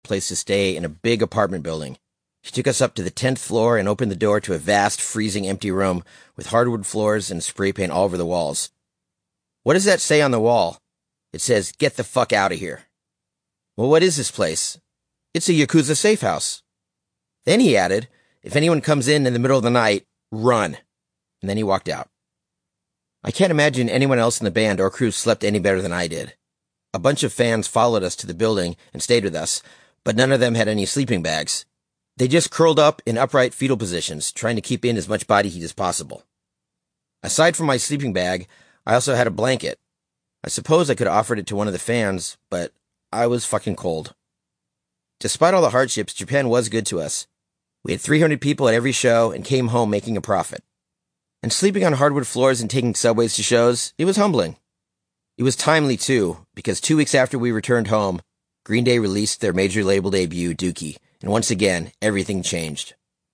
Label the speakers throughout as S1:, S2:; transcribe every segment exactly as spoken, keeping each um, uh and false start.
S1: place to stay in a big apartment building. She took us up to the tenth floor and opened the door to a vast, freezing, empty room with hardwood floors and spray paint all over the walls. "What does that say on the wall?" "It says, 'Get the fuck out of here.'" "Well, what is this place?" "It's a Yakuza safe house." Then he added, "If anyone comes in in the middle of the night, run." And then he walked out. I can't imagine anyone else in the band or crew slept any better than I did. A bunch of fans followed us to the building and stayed with us, but none of them had any sleeping bags. They just curled up in upright fetal positions, trying to keep in as much body heat as possible. Aside from my sleeping bag, I also had a blanket. I suppose I could have offered it to one of the fans, but I was fucking cold. Despite all the hardships, Japan was good to us. We had three hundred people at every show and came home making a profit. And sleeping on hardwood floors and taking subways to shows, it was humbling. It was timely, too, because two weeks after we returned home, Green Day released their major label debut, Dookie, and once again, everything changed.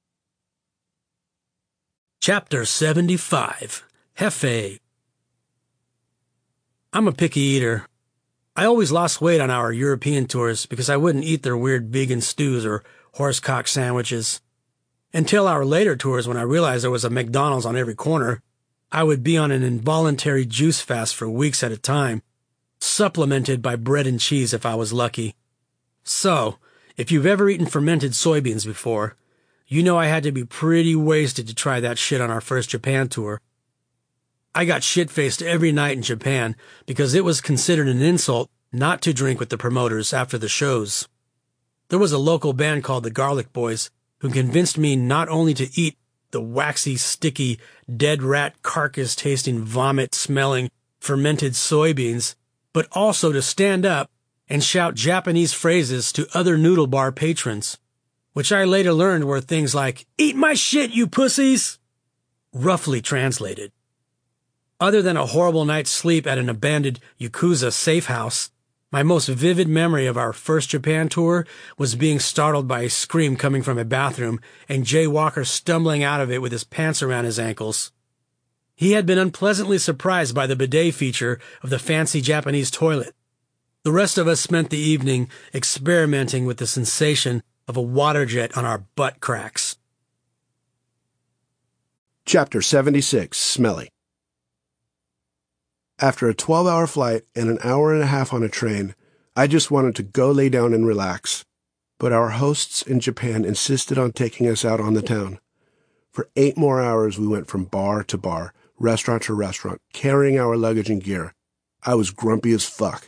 S2: Chapter seventy-five. Hefe. I'm a picky eater. I always lost weight on our European tours because I wouldn't eat their weird vegan stews or horsecock sandwiches. Until our later tours, when I realized there was a McDonald's on every corner, I would be on an involuntary juice fast for weeks at a time, supplemented by bread and cheese if I was lucky. So, if you've ever eaten fermented soybeans before, you know I had to be pretty wasted to try that shit on our first Japan tour. I got shit-faced every night in Japan because it was considered an insult not to drink with the promoters after the shows. There was a local band called the Garlic Boys who convinced me not only to eat the waxy, sticky, dead rat carcass-tasting, vomit-smelling, fermented soybeans, but also to stand up and shout Japanese phrases to other noodle bar patrons, which I later learned were things like, "Eat my shit, you pussies!" roughly translated. Other than a horrible night's sleep at an abandoned Yakuza safe house, my most vivid memory of our first Japan tour was being startled by a scream coming from a bathroom and Jay Walker stumbling out of it with his pants around his ankles. He had been unpleasantly surprised by the bidet feature of the fancy Japanese toilet. The rest of us spent the evening experimenting with the sensation of a water jet on our butt cracks.
S3: Chapter seventy-six. Smelly. After a twelve-hour flight and an hour and a half on a train, I just wanted to go lay down and relax. But our hosts in Japan insisted on taking us out on the town. For eight more hours we went from bar to bar, restaurant to restaurant, carrying our luggage and gear. I was grumpy as fuck.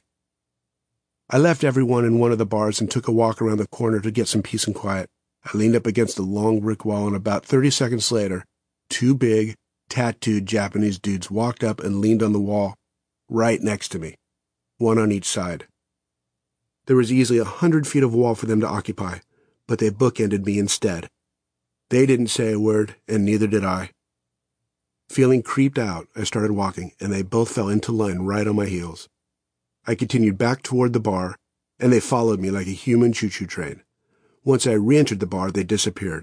S3: I left everyone in one of the bars and took a walk around the corner to get some peace and quiet. I leaned up against a long brick wall, and about thirty seconds later, two big, tattooed Japanese dudes walked up and leaned on the wall right next to me, one on each side. There was easily a hundred feet of wall for them to occupy, but they bookended me instead. They didn't say a word, and neither did I. Feeling creeped out, I started walking, and they both fell into line right on my heels. I continued back toward the bar, and they followed me like a human choo-choo train. Once I re-entered the bar, they disappeared.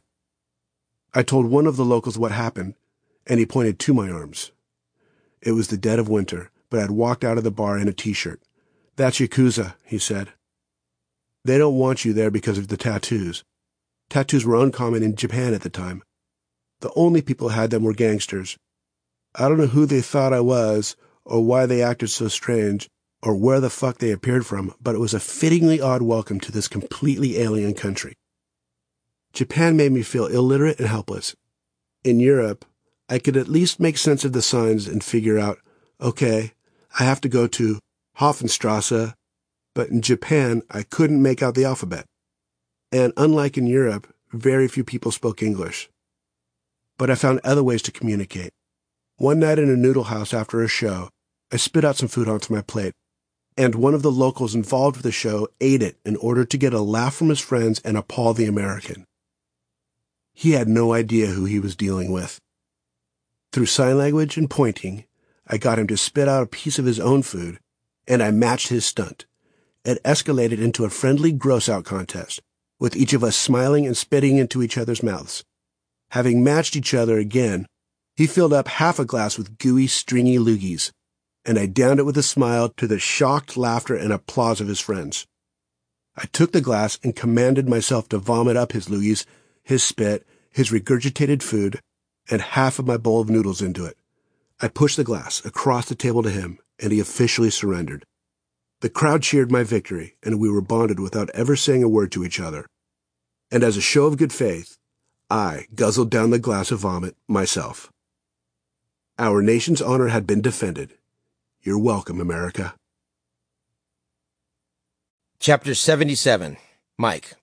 S3: I told one of the locals what happened, and he pointed to my arms. It was the dead of winter, but I'd walked out of the bar in a t-shirt. "That's Yakuza," he said. "They don't want you there because of the tattoos. Tattoos were uncommon in Japan at the time. The only people who had them were gangsters. I don't know who they thought I was, or why they acted so strange, or where the fuck they appeared from, but it was a fittingly odd welcome to this completely alien country. Japan made me feel illiterate and helpless. In Europe, I could at least make sense of the signs and figure out, okay, I have to go to Hofenstrasse, but in Japan, I couldn't make out the alphabet. And unlike in Europe, very few people spoke English. But I found other ways to communicate. One night in a noodle house after a show, I spit out some food onto my plate, and one of the locals involved with the show ate it in order to get a laugh from his friends and appall the American. He had no idea who he was dealing with. Through sign language and pointing, I got him to spit out a piece of his own food, and I matched his stunt. It escalated into a friendly gross-out contest, with each of us smiling and spitting into each other's mouths. Having matched each other again, he filled up half a glass with gooey, stringy loogies, and I downed it with a smile to the shocked laughter and applause of his friends. I took the glass and commanded myself to vomit up his loogies, his spit, his regurgitated food, and half of my bowl of noodles into it. I pushed the glass across the table to him, and he officially surrendered. The crowd cheered my victory, and we were bonded without ever saying a word to each other. And as a show of good faith, I guzzled down the glass of vomit myself. Our nation's honor had been defended. You're welcome, America.
S1: Chapter seventy-seven. Mike.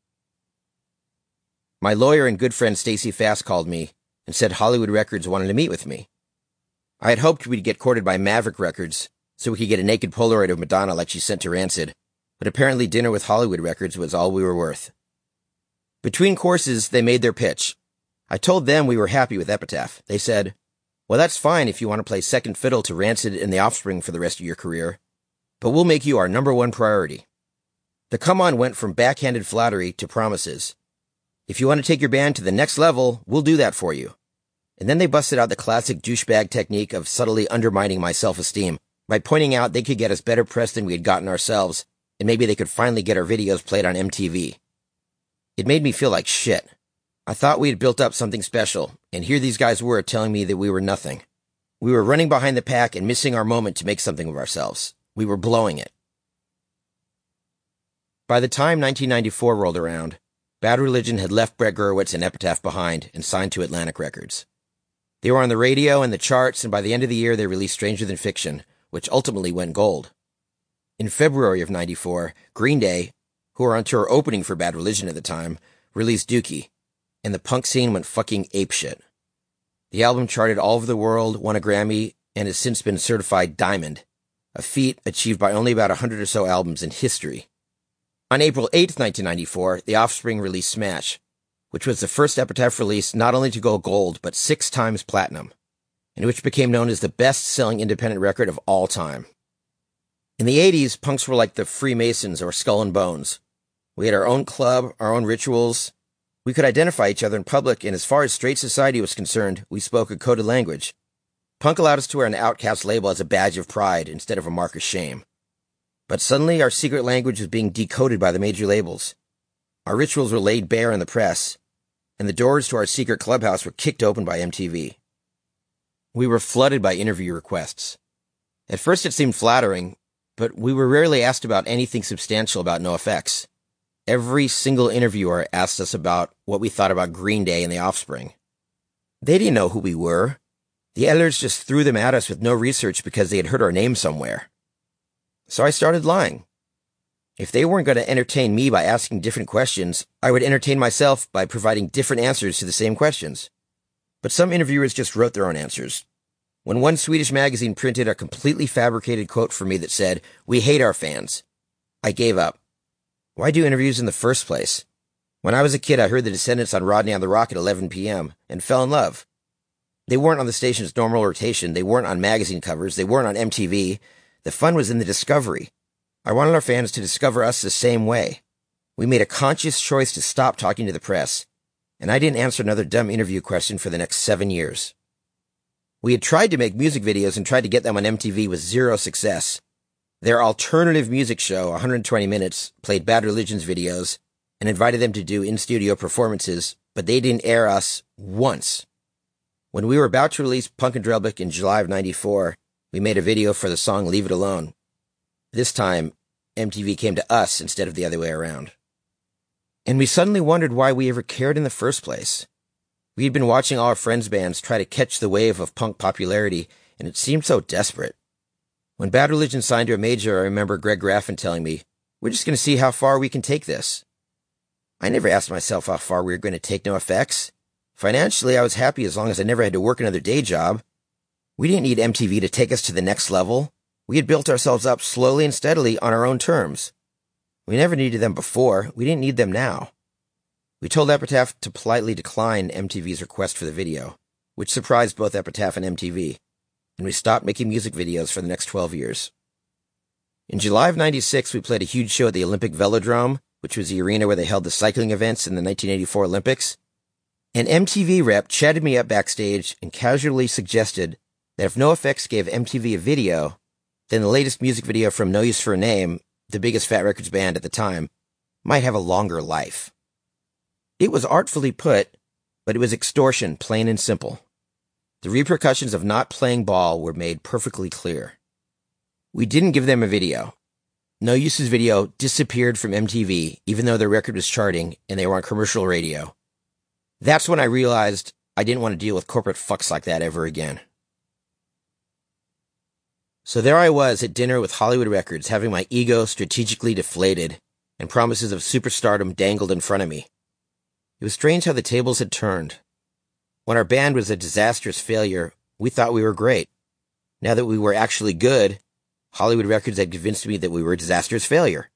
S1: My lawyer and good friend Stacy Fast called me and said Hollywood Records wanted to meet with me. I had hoped we'd get courted by Maverick Records so we could get a naked Polaroid of Madonna like she sent to Rancid, but apparently dinner with Hollywood Records was all we were worth. Between courses, they made their pitch. I told them we were happy with Epitaph. They said, well, that's fine if you want to play second fiddle to Rancid and The Offspring for the rest of your career, but we'll make you our number one priority. The come-on went from backhanded flattery to promises. If you want to take your band to the next level, we'll do that for you. And then they busted out the classic douchebag technique of subtly undermining my self-esteem by pointing out they could get us better press than we had gotten ourselves, and maybe they could finally get our videos played on M T V. It made me feel like shit. I thought we had built up something special, and here these guys were telling me that we were nothing. We were running behind the pack and missing our moment to make something of ourselves. We were blowing it. By the time nineteen ninety-four rolled around, Bad Religion had left Brett Gurewitz and Epitaph behind and signed to Atlantic Records. They were on the radio and the charts, and by the end of the year they released Stranger Than Fiction, which ultimately went gold. In February of ninety-four, Green Day, who were on tour opening for Bad Religion at the time, released Dookie, and the punk scene went fucking apeshit. The album charted all over the world, won a Grammy, and has since been certified Diamond, a feat achieved by only about a hundred or so albums in history. On April eighth, nineteen ninety-four, The Offspring released Smash, which was the first Epitaph release not only to go gold, but six times platinum, and which became known as the best-selling independent record of all time. In the eighties, punks were like the Freemasons or Skull and Bones. We had our own club, our own rituals. We could identify each other in public, and as far as straight society was concerned, we spoke a coded language. Punk allowed us to wear an Outcast label as a badge of pride instead of a mark of shame. But suddenly our secret language was being decoded by the major labels. Our rituals were laid bare in the press, and the doors to our secret clubhouse were kicked open by M T V. We were flooded by interview requests. At first it seemed flattering, but we were rarely asked about anything substantial about NoFX. Every single interviewer asked us about what we thought about Green Day and The Offspring. They didn't know who we were. The editors just threw them at us with no research because they had heard our name somewhere. So I started lying. If they weren't going to entertain me by asking different questions, I would entertain myself by providing different answers to the same questions. But some interviewers just wrote their own answers. When one Swedish magazine printed a completely fabricated quote for me that said, "We hate our fans," I gave up. Why do interviews in the first place? When I was a kid, I heard the Descendants on Rodney on the Rock at eleven p.m. and fell in love. They weren't on the station's normal rotation. They weren't on magazine covers. They weren't on M T V. The fun was in the discovery. I wanted our fans to discover us the same way. We made a conscious choice to stop talking to the press, and I didn't answer another dumb interview question for the next seven years. We had tried to make music videos and tried to get them on M T V with zero success. Their alternative music show, one hundred twenty minutes, played Bad Religion's videos and invited them to do in-studio performances, but they didn't air us once. When we were about to release Punk and Drelbick in July of ninety-four, we made a video for the song Leave It Alone. This time, M T V came to us instead of the other way around. And we suddenly wondered why we ever cared in the first place. We had been watching all our friends' bands try to catch the wave of punk popularity, and it seemed so desperate. When Bad Religion signed to a major, I remember Greg Graffin telling me, "We're just going to see how far we can take this." I never asked myself how far we were going to take NoFX. Financially, I was happy as long as I never had to work another day job. We didn't need M T V to take us to the next level. We had built ourselves up slowly and steadily on our own terms. We never needed them before. We didn't need them now. We told Epitaph to politely decline M T V's request for the video, which surprised both Epitaph and M T V, and we stopped making music videos for the next twelve years. In July of ninety-six, we played a huge show at the Olympic Velodrome, which was the arena where they held the cycling events in the nineteen eighty-four Olympics. An M T V rep chatted me up backstage and casually suggested that if NoFX gave M T V a video, then the latest music video from No Use for a Name, the biggest Fat Records band at the time, might have a longer life. It was artfully put, but it was extortion, plain and simple. The repercussions of not playing ball were made perfectly clear. We didn't give them a video. No Use's video disappeared from M T V, even though their record was charting and they were on commercial radio. That's when I realized I didn't want to deal with corporate fucks like that ever again. So there I was at dinner with Hollywood Records, having my ego strategically deflated and promises of superstardom dangled in front of me. It was strange how the tables had turned. When our band was a disastrous failure, we thought we were great. Now that we were actually good, Hollywood Records had convinced me that we were a disastrous failure.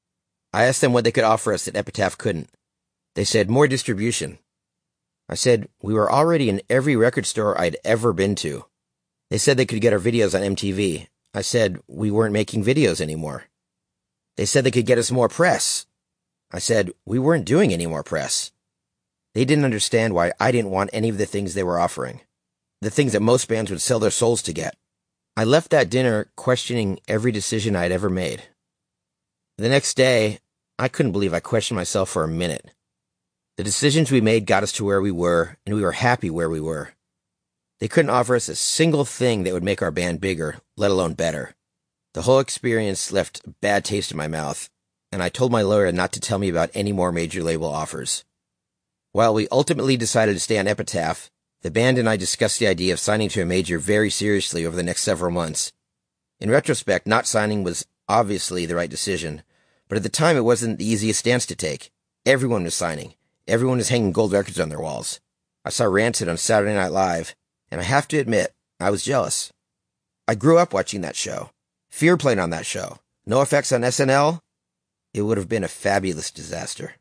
S1: I asked them what they could offer us that Epitaph couldn't. They said more distribution. I said we were already in every record store I'd ever been to. They said they could get our videos on M T V. I said we weren't making videos anymore. They said they could get us more press. I said we weren't doing any more press. They didn't understand why I didn't want any of the things they were offering, the things that most bands would sell their souls to get. I left that dinner questioning every decision I'd ever made. The next day, I couldn't believe I questioned myself for a minute. The decisions we made got us to where we were, and we were happy where we were. They couldn't offer us a single thing that would make our band bigger, let alone better. The whole experience left a bad taste in my mouth, and I told my lawyer not to tell me about any more major label offers. While we ultimately decided to stay on Epitaph, the band and I discussed the idea of signing to a major very seriously over the next several months. In retrospect, not signing was obviously the right decision, but at the time it wasn't the easiest stance to take. Everyone was signing. Everyone was hanging gold records on their walls. I saw Rancid on Saturday Night Live, and I have to admit, I was jealous. I grew up watching that show. Fear played on that show. NoFX on S N L? It would have been a fabulous disaster.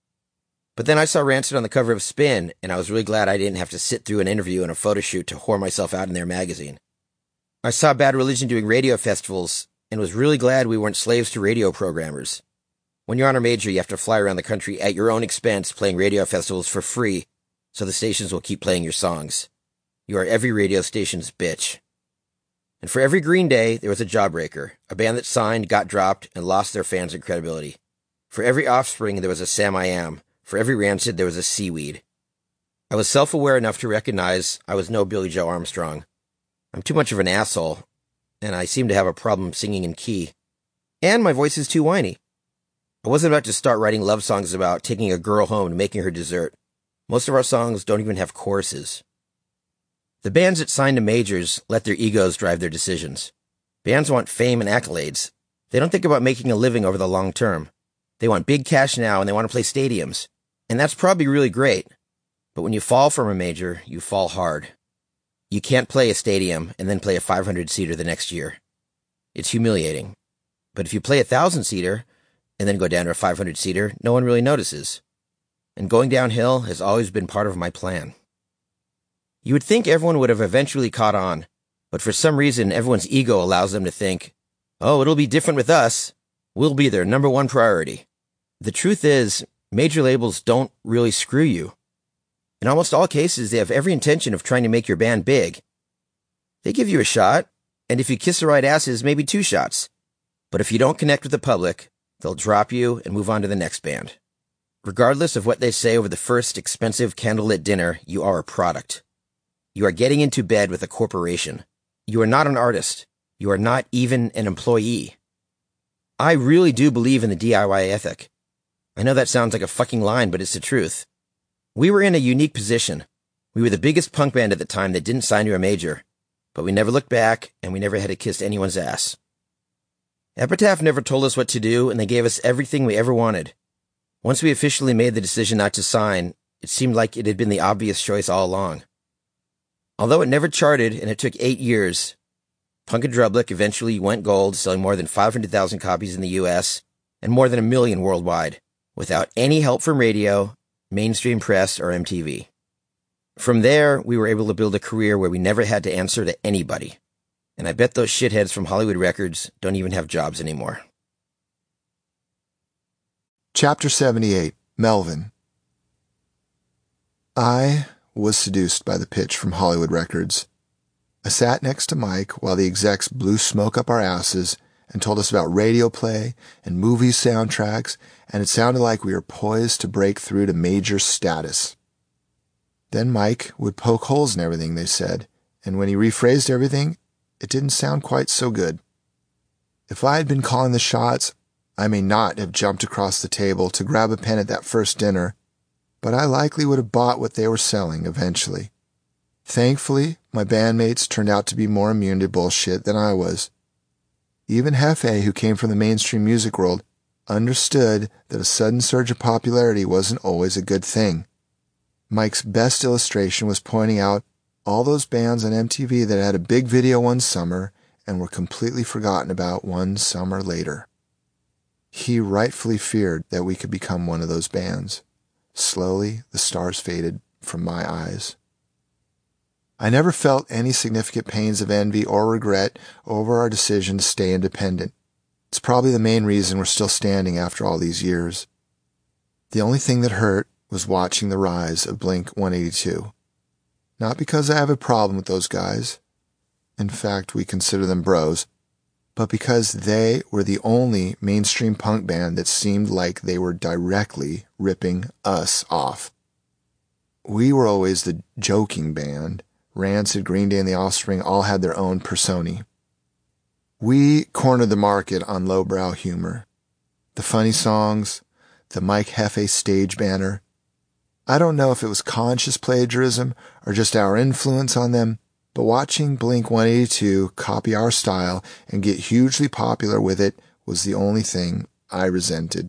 S1: But then I saw Rancid on the cover of Spin, and I was really glad I didn't have to sit through an interview and a photo shoot to whore myself out in their magazine. I saw Bad Religion doing radio festivals, and was really glad we weren't slaves to radio programmers. When you're on a major, you have to fly around the country at your own expense playing radio festivals for free, so the stations will keep playing your songs. You are every radio station's bitch. And for every Green Day, there was a Jawbreaker, a band that signed, got dropped, and lost their fans and credibility. For every Offspring, there was a Sam I Am. For every Rancid, there was a Seaweed. I was self-aware enough to recognize I was no Billy Joe Armstrong. I'm too much of an asshole, and I seem to have a problem singing in key. And my voice is too whiny. I wasn't about to start writing love songs about taking a girl home and making her dessert. Most of our songs don't even have choruses. The bands that signed to majors let their egos drive their decisions. Bands want fame and accolades. They don't think about making a living over the long term. They want big cash now, and they want to play stadiums. And that's probably really great. But when you fall from a major, you fall hard. You can't play a stadium and then play a five hundred seater the next year. It's humiliating. But if you play a one thousand seater and then go down to a five hundred seater, no one really notices. And going downhill has always been part of my plan. You would think everyone would have eventually caught on, but for some reason everyone's ego allows them to think, oh, it'll be different with us. We'll be their number one priority. The truth is, major labels don't really screw you. In almost all cases, they have every intention of trying to make your band big. They give you a shot, and if you kiss the right asses, maybe two shots. But if you don't connect with the public, they'll drop you and move on to the next band. Regardless of what they say over the first expensive candlelit dinner, you are a product. You are getting into bed with a corporation. You are not an artist. You are not even an employee. I really do believe in the D I Y ethic. I know that sounds like a fucking line, but it's the truth. We were in a unique position. We were the biggest punk band at the time that didn't sign to a major, but we never looked back, and we never had to kiss anyone's ass. Epitaph never told us what to do, and they gave us everything we ever wanted. Once we officially made the decision not to sign, it seemed like it had been the obvious choice all along. Although it never charted, and it took eight years, Punk and Drublic eventually went gold, selling more than five hundred thousand copies in the U S and more than a million worldwide, without any help from radio, mainstream press, or M T V. From there, we were able to build a career where we never had to answer to anybody. And I bet those shitheads from Hollywood Records don't even have jobs anymore.
S4: Chapter seventy-eight, Melvin. I was seduced by the pitch from Hollywood Records. I sat next to Mike while the execs blew smoke up our asses and told us about radio play and movie soundtracks, and it sounded like we were poised to break through to major status. Then Mike would poke holes in everything they said, and when he rephrased everything, it didn't sound quite so good. If I had been calling the shots, I may not have jumped across the table to grab a pen at that first dinner, but I likely would have bought what they were selling eventually. Thankfully, my bandmates turned out to be more immune to bullshit than I was. Even Hefe, who came from the mainstream music world, understood that a sudden surge of popularity wasn't always a good thing. Mike's best illustration was pointing out all those bands on M T V that had a big video one summer and were completely forgotten about one summer later. He rightfully feared that we could become one of those bands. Slowly, the stars faded from my eyes. I never felt any significant pains of envy or regret over our decision to stay independent. It's probably the main reason we're still standing after all these years. The only thing that hurt was watching the rise of Blink one eighty-two. Not because I have a problem with those guys. In fact, we consider them bros. But because they were the only mainstream punk band that seemed like they were directly ripping us off. We were always the joking band. Rancid, Green Day, and The Offspring all had their own personae. We cornered the market on lowbrow humor. The funny songs, the Mike Hefe stage banner. I don't know if it was conscious plagiarism or just our influence on them, but watching Blink one eighty-two copy our style and get hugely popular with it was the only thing I resented.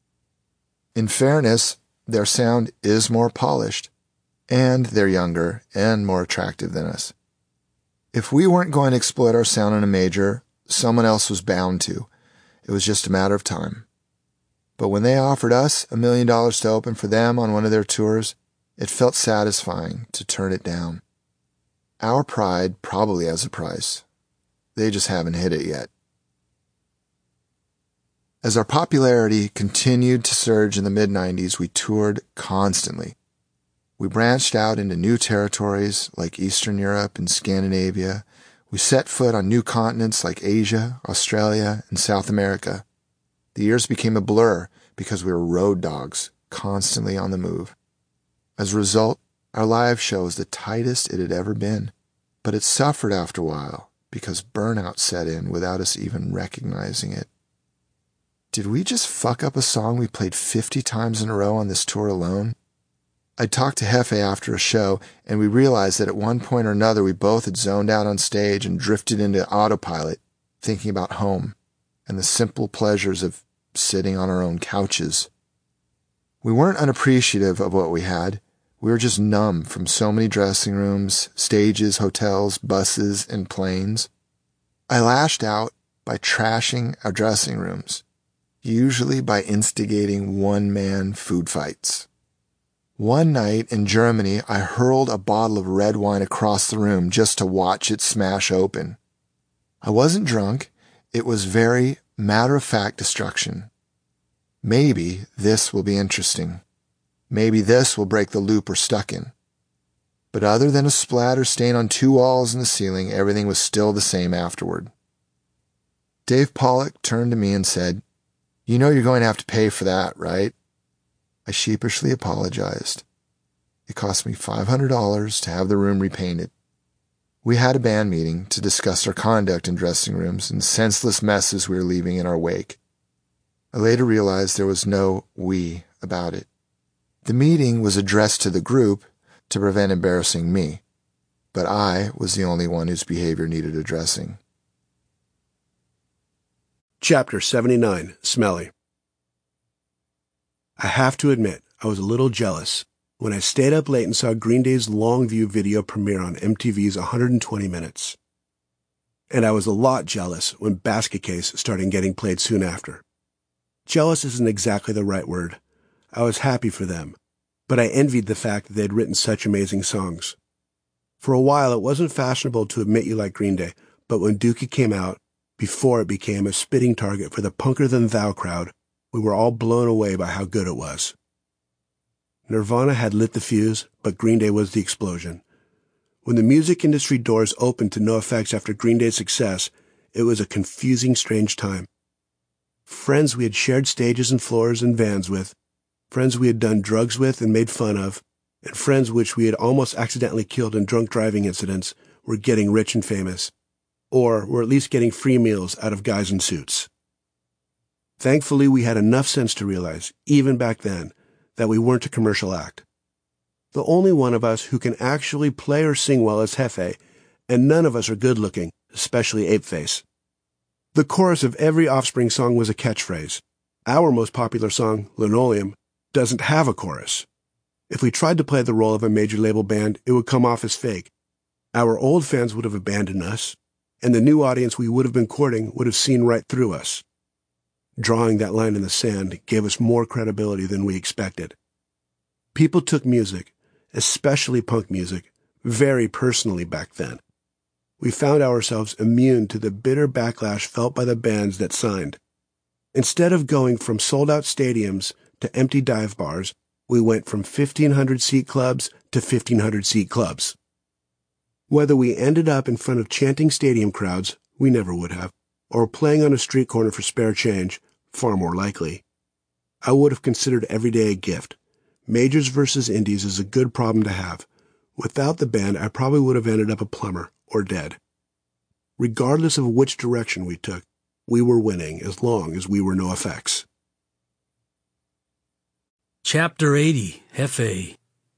S4: In fairness, their sound is more polished, and they're younger and more attractive than us. If we weren't going to exploit our sound in a major, someone else was bound to. It was just a matter of time. But when they offered us a million dollars to open for them on one of their tours, it felt satisfying to turn it down. Our pride probably has a price. They just haven't hit it yet. As our popularity continued to surge in the mid nineties, we toured constantly. We branched out into new territories like Eastern Europe and Scandinavia. We set foot on new continents like Asia, Australia, and South America. The years became a blur because we were road dogs, constantly on the move. As a result, our live show was the tightest it had ever been, but it suffered after a while because burnout set in without us even recognizing it. Did we just fuck up a song we played fifty times in a row on this tour alone? I talked to Hefe after a show, and we realized that at one point or another we both had zoned out on stage and drifted into autopilot, thinking about home and the simple pleasures of sitting on our own couches. We weren't unappreciative of what we had. We were just numb from so many dressing rooms, stages, hotels, buses, and planes. I lashed out by trashing our dressing rooms, usually by instigating one-man food fights. One night in Germany, I hurled a bottle of red wine across the room just to watch it smash open. I wasn't drunk. It was very matter-of-fact destruction. Maybe this will be interesting. Maybe this will break the loop we're stuck in. But other than a splatter stain on two walls and the ceiling, everything was still the same afterward. Dave Pollock turned to me and said, "You know you're going to have to pay for that, right?" I sheepishly apologized. It cost me five hundred dollars to have the room repainted. We had a band meeting to discuss our conduct in dressing rooms and senseless messes we were leaving in our wake. I later realized there was no we about it. The meeting was addressed to the group to prevent embarrassing me, but I was the only one whose behavior needed addressing.
S3: Chapter seventy-nine, Smelly. I have to admit, I was a little jealous when I stayed up late and saw Green Day's Longview video premiere on M T V's one hundred twenty minutes. And I was a lot jealous when Basket Case started getting played soon after. Jealous isn't exactly the right word. I was happy for them, but I envied the fact that they'd written such amazing songs. For a while, it wasn't fashionable to admit you liked Green Day, but when Dookie came out, before it became a spitting target for the punker-than-thou crowd, we were all blown away by how good it was. Nirvana had lit the fuse, but Green Day was the explosion. When the music industry doors opened to NoFX after Green Day's success, it was a confusing, strange time. Friends we had shared stages and floors and vans with, friends we had done drugs with and made fun of, and friends which we had almost accidentally killed in drunk driving incidents were getting rich and famous, or were at least getting free meals out of guys in suits. Thankfully, we had enough sense to realize, even back then, that we weren't a commercial act. The only one of us who can actually play or sing well is Jefe, and none of us are good-looking, especially Apeface. The chorus of every Offspring song was a catchphrase. Our most popular song, Linoleum, doesn't have a chorus. If we tried to play the role of a major label band, it would come off as fake. Our old fans would have abandoned us, and the new audience we would have been courting would have seen right through us. Drawing that line in the sand gave us more credibility than we expected. People took music, especially punk music, very personally back then. We found ourselves immune to the bitter backlash felt by the bands that signed. Instead of going from sold-out stadiums to empty dive bars, we went from fifteen hundred seat clubs to fifteen hundred seat clubs. Whether we ended up in front of chanting stadium crowds, we never would have, or playing on a street corner for spare change, far more likely. I would have considered every day a gift. Majors versus indies is a good problem to have. Without the band, I probably would have ended up a plumber or dead. Regardless of which direction we took, we were winning as long as we were NoFX.
S2: Chapter eighty, Jefe.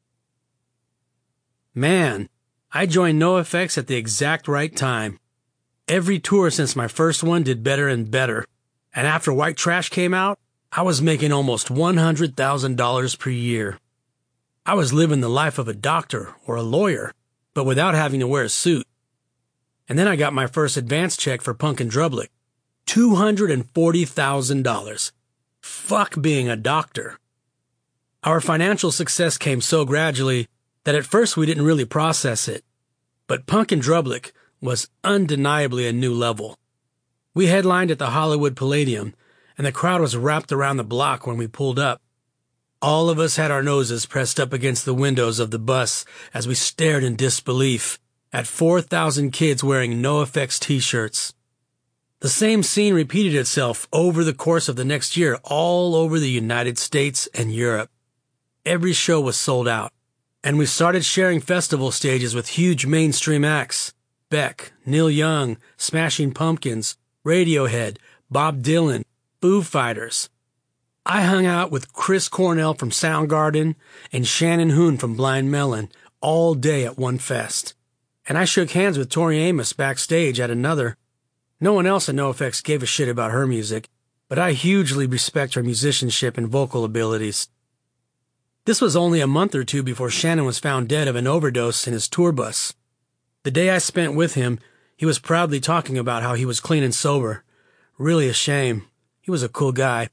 S2: Man, I joined NoFX at the exact right time. Every tour since my first one did better and better, and after White Trash came out, I was making almost one hundred thousand dollars per year. I was living the life of a doctor or a lawyer, but without having to wear a suit. And then I got my first advance check for Punk and Drublic. two hundred forty thousand dollars. Fuck being a doctor. Our financial success came so gradually that at first we didn't really process it. But Punk and Drublic was undeniably a new level. We headlined at the Hollywood Palladium, and the crowd was wrapped around the block when we pulled up. All of us had our noses pressed up against the windows of the bus as we stared in disbelief at four thousand kids wearing NoFX t-shirts. The same scene repeated itself over the course of the next year all over the United States and Europe. Every show was sold out, and we started sharing festival stages with huge mainstream acts. Beck, Neil Young, Smashing Pumpkins, Radiohead, Bob Dylan, Foo Fighters. I hung out with Chris Cornell from Soundgarden and Shannon Hoon from Blind Melon all day at one fest. And I shook hands with Tori Amos backstage at another. No one else at NoFX gave a shit about her music, but I hugely respect her musicianship and vocal abilities. This was only a month or two before Shannon was found dead of an overdose in his tour bus. The day I spent with him, he was proudly talking about how he was clean and sober. Really a shame. He was a cool guy.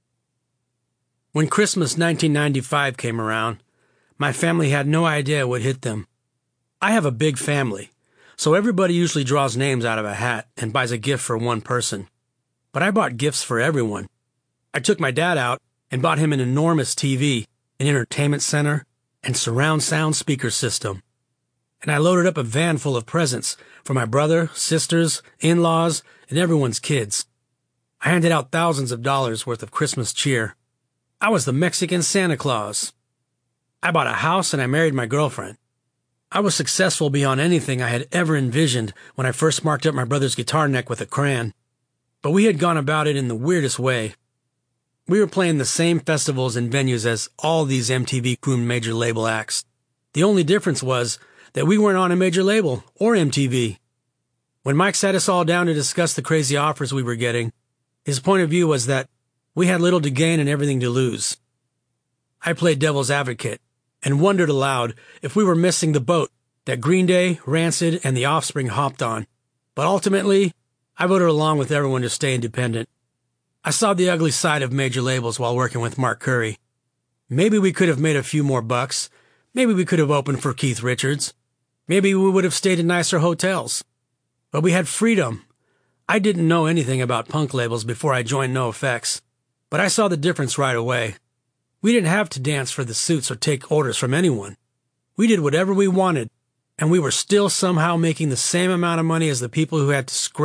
S2: When Christmas nineteen ninety-five came around, my family had no idea what hit them. I have a big family, so everybody usually draws names out of a hat and buys a gift for one person. But I bought gifts for everyone. I took my dad out and bought him an enormous T V, an entertainment center, and surround sound speaker system. And I loaded up a van full of presents for my brother, sisters, in-laws, and everyone's kids. I handed out thousands of dollars worth of Christmas cheer. I was the Mexican Santa Claus. I bought a house and I married my girlfriend. I was successful beyond anything I had ever envisioned when I first marked up my brother's guitar neck with a crayon. But we had gone about it in the weirdest way. We were playing the same festivals and venues as all these M T V-groomed major label acts. The only difference was that we weren't on a major label or M T V. When Mike sat us all down to discuss the crazy offers we were getting, his point of view was that we had little to gain and everything to lose. I played devil's advocate and wondered aloud if we were missing the boat that Green Day, Rancid, and The Offspring hopped on. But ultimately, I voted along with everyone to stay independent. I saw the ugly side of major labels while working with Mark Curry. Maybe we could have made a few more bucks. Maybe we could have opened for Keith Richards. Maybe we would have stayed in nicer hotels. But we had freedom. I didn't know anything about punk labels before I joined NoFX, but I saw the difference right away. We didn't have to dance for the suits or take orders from anyone. We did whatever we wanted, and we were still somehow making the same amount of money as the people who had to scrape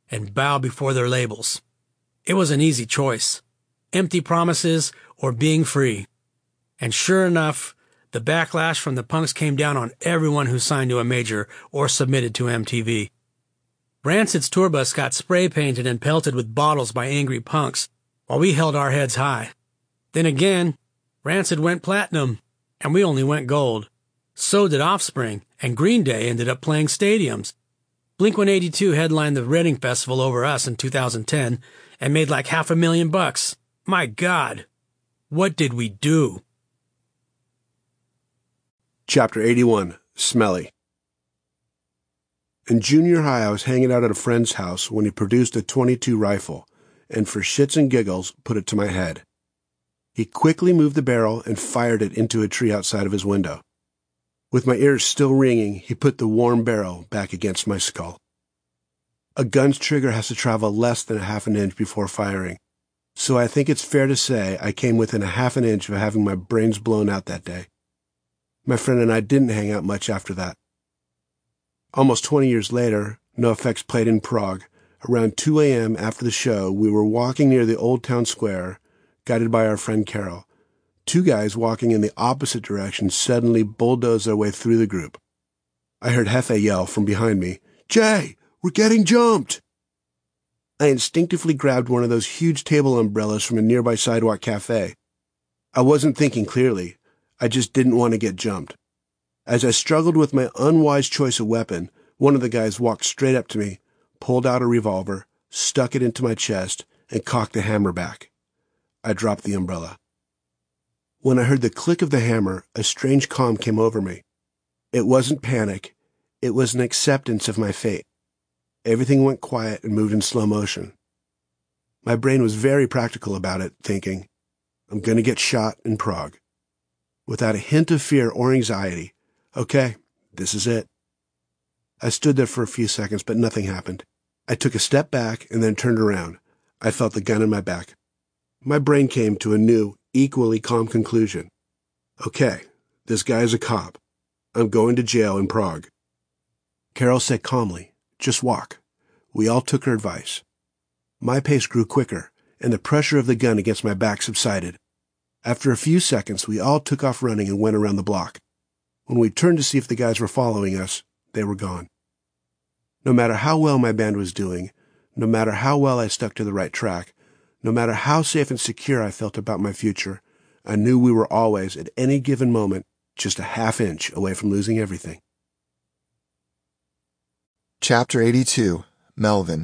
S2: and bow before their labels. It was an easy choice. Empty promises or being free. And sure enough, the backlash from the punks came down on everyone who signed to a major or submitted to M T V. Rancid's tour bus got spray painted and pelted with bottles by angry punks, while we held our heads high. Then again, Rancid went platinum, and we only went gold. So did Offspring, and Green Day ended up playing stadiums. Blink one eighty-two headlined the Reading Festival over us in two thousand ten and made like half a million bucks. My God, what did we do?
S3: Chapter eighty-one, Smelly. In junior high, I was hanging out at a friend's house when he produced a twenty-two rifle, and for shits and giggles, put it to my head. He quickly moved the barrel and fired it into a tree outside of his window. With my ears still ringing, he put the warm barrel back against my skull. A gun's trigger has to travel less than a half an inch before firing, so I think it's fair to say I came within a half an inch of having my brains blown out that day. My friend and I didn't hang out much after that. Almost twenty years later, NoFX played in Prague. Around two a.m. after the show, we were walking near the Old Town Square, guided by our friend Carol. Two guys walking in the opposite direction suddenly bulldozed their way through the group. I heard Hefe yell from behind me, "Jay, we're getting jumped!" I instinctively grabbed one of those huge table umbrellas from a nearby sidewalk cafe. I wasn't thinking clearly. I just didn't want to get jumped. As I struggled with my unwise choice of weapon, one of the guys walked straight up to me, pulled out a revolver, stuck it into my chest, and cocked the hammer back. I dropped the umbrella. When I heard the click of the hammer, a strange calm came over me. It wasn't panic. It was an acceptance of my fate. Everything went quiet and moved in slow motion. My brain was very practical about it, thinking, I'm going to get shot in Prague. Without a hint of fear or anxiety, okay, this is it. I stood there for a few seconds, but nothing happened. I took a step back and then turned around. I felt the gun in my back. My brain came to a new, equally calm conclusion. Okay, this guy's a cop. I'm going to jail in Prague. Carol said calmly, just walk. We all took her advice. My pace grew quicker, and the pressure of the gun against my back subsided. After a few seconds, we all took off running and went around the block. When we turned to see if the guys were following us, they were gone. No matter how well my band was doing, no matter how well I stuck to the right track, no matter how safe and secure I felt about my future, I knew we were always, at any given moment, just a half inch away from losing everything.
S4: Chapter eighty-two, Melvin.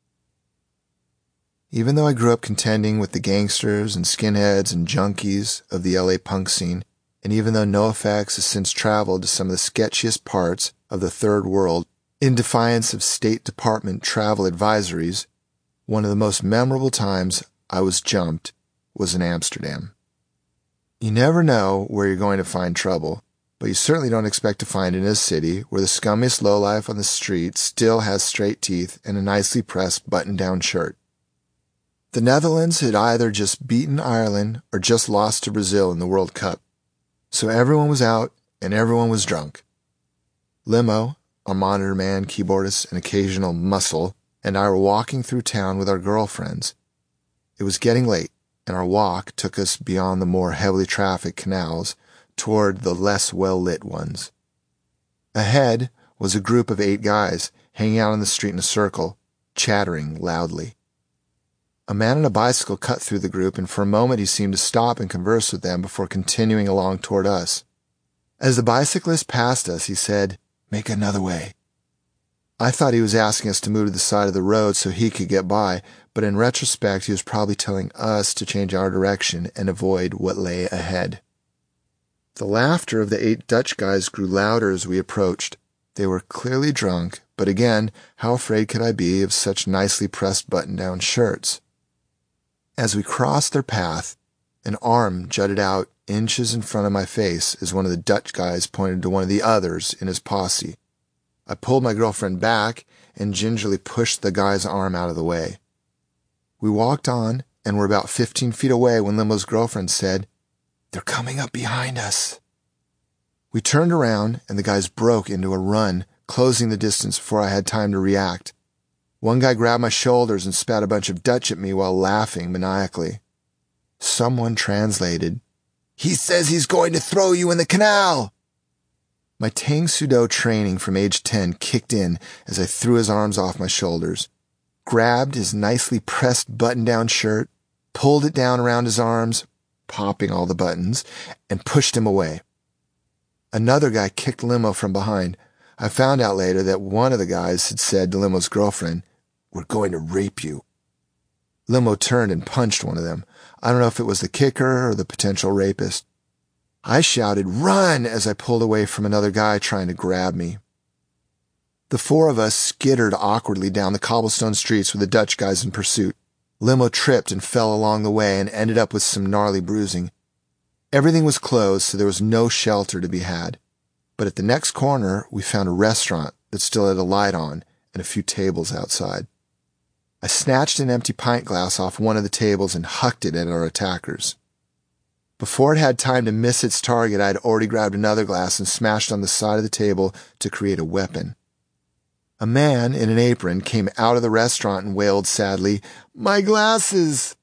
S4: Even though I grew up contending with the gangsters and skinheads and junkies of the L A punk scene, and even though NoFX has since traveled to some of the sketchiest parts of the third world in defiance of State Department travel advisories, one of the most memorable times I was jumped was in Amsterdam. You never know where you're going to find trouble, but you certainly don't expect to find it in a city where the scummiest lowlife on the street still has straight teeth and a nicely pressed button-down shirt. The Netherlands had either just beaten Ireland or just lost to Brazil in the World Cup, so everyone was out and everyone was drunk. Limo, our monitor man, keyboardist, and occasional muscle, and I were walking through town with our girlfriends. It was getting late, and our walk took us beyond the more heavily trafficked canals toward the less well-lit ones. Ahead was a group of eight guys hanging out on the street in a circle, chattering loudly. A man on a bicycle cut through the group, and for a moment he seemed to stop and converse with them before continuing along toward us. As the bicyclist passed us, he said, "Make another way." I thought he was asking us to move to the side of the road so he could get by, but in retrospect he was probably telling us to change our direction and avoid what lay ahead. The laughter of the eight Dutch guys grew louder as we approached. They were clearly drunk, but again, how afraid could I be of such nicely pressed button-down shirts? As we crossed their path, an arm jutted out inches in front of my face as one of the Dutch guys pointed to one of the others in his posse. I pulled my girlfriend back and gingerly pushed the guy's arm out of the way. We walked on and were about fifteen feet away when Limo's girlfriend said, "They're coming up behind us." We turned around and the guys broke into a run, closing the distance before I had time to react. One guy grabbed my shoulders and spat a bunch of Dutch at me while laughing maniacally. Someone translated, "He says he's going to throw you in the canal!" My Tang Soo Do training from age ten kicked in as I threw his arms off my shoulders, grabbed his nicely pressed button-down shirt, pulled it down around his arms, popping all the buttons, and pushed him away. Another guy kicked Limo from behind. I found out later that one of the guys had said to Limo's girlfriend, "We're going to rape you." Limo turned and punched one of them. I don't know if it was the kicker or the potential rapist. I shouted, "Run!" as I pulled away from another guy trying to grab me. The four of us skittered awkwardly down the cobblestone streets with the Dutch guys in pursuit. Limo tripped and fell along the way and ended up with some gnarly bruising. Everything was closed, so there was no shelter to be had. But at the next corner, we found a restaurant that still had a light on and a few tables outside. I snatched an empty pint glass off one of the tables and hucked it at our attackers. Before it had time to miss its target, I had already grabbed another glass and smashed on the side of the table to create a weapon. A man in an apron came out of the restaurant and wailed sadly, "My glasses!"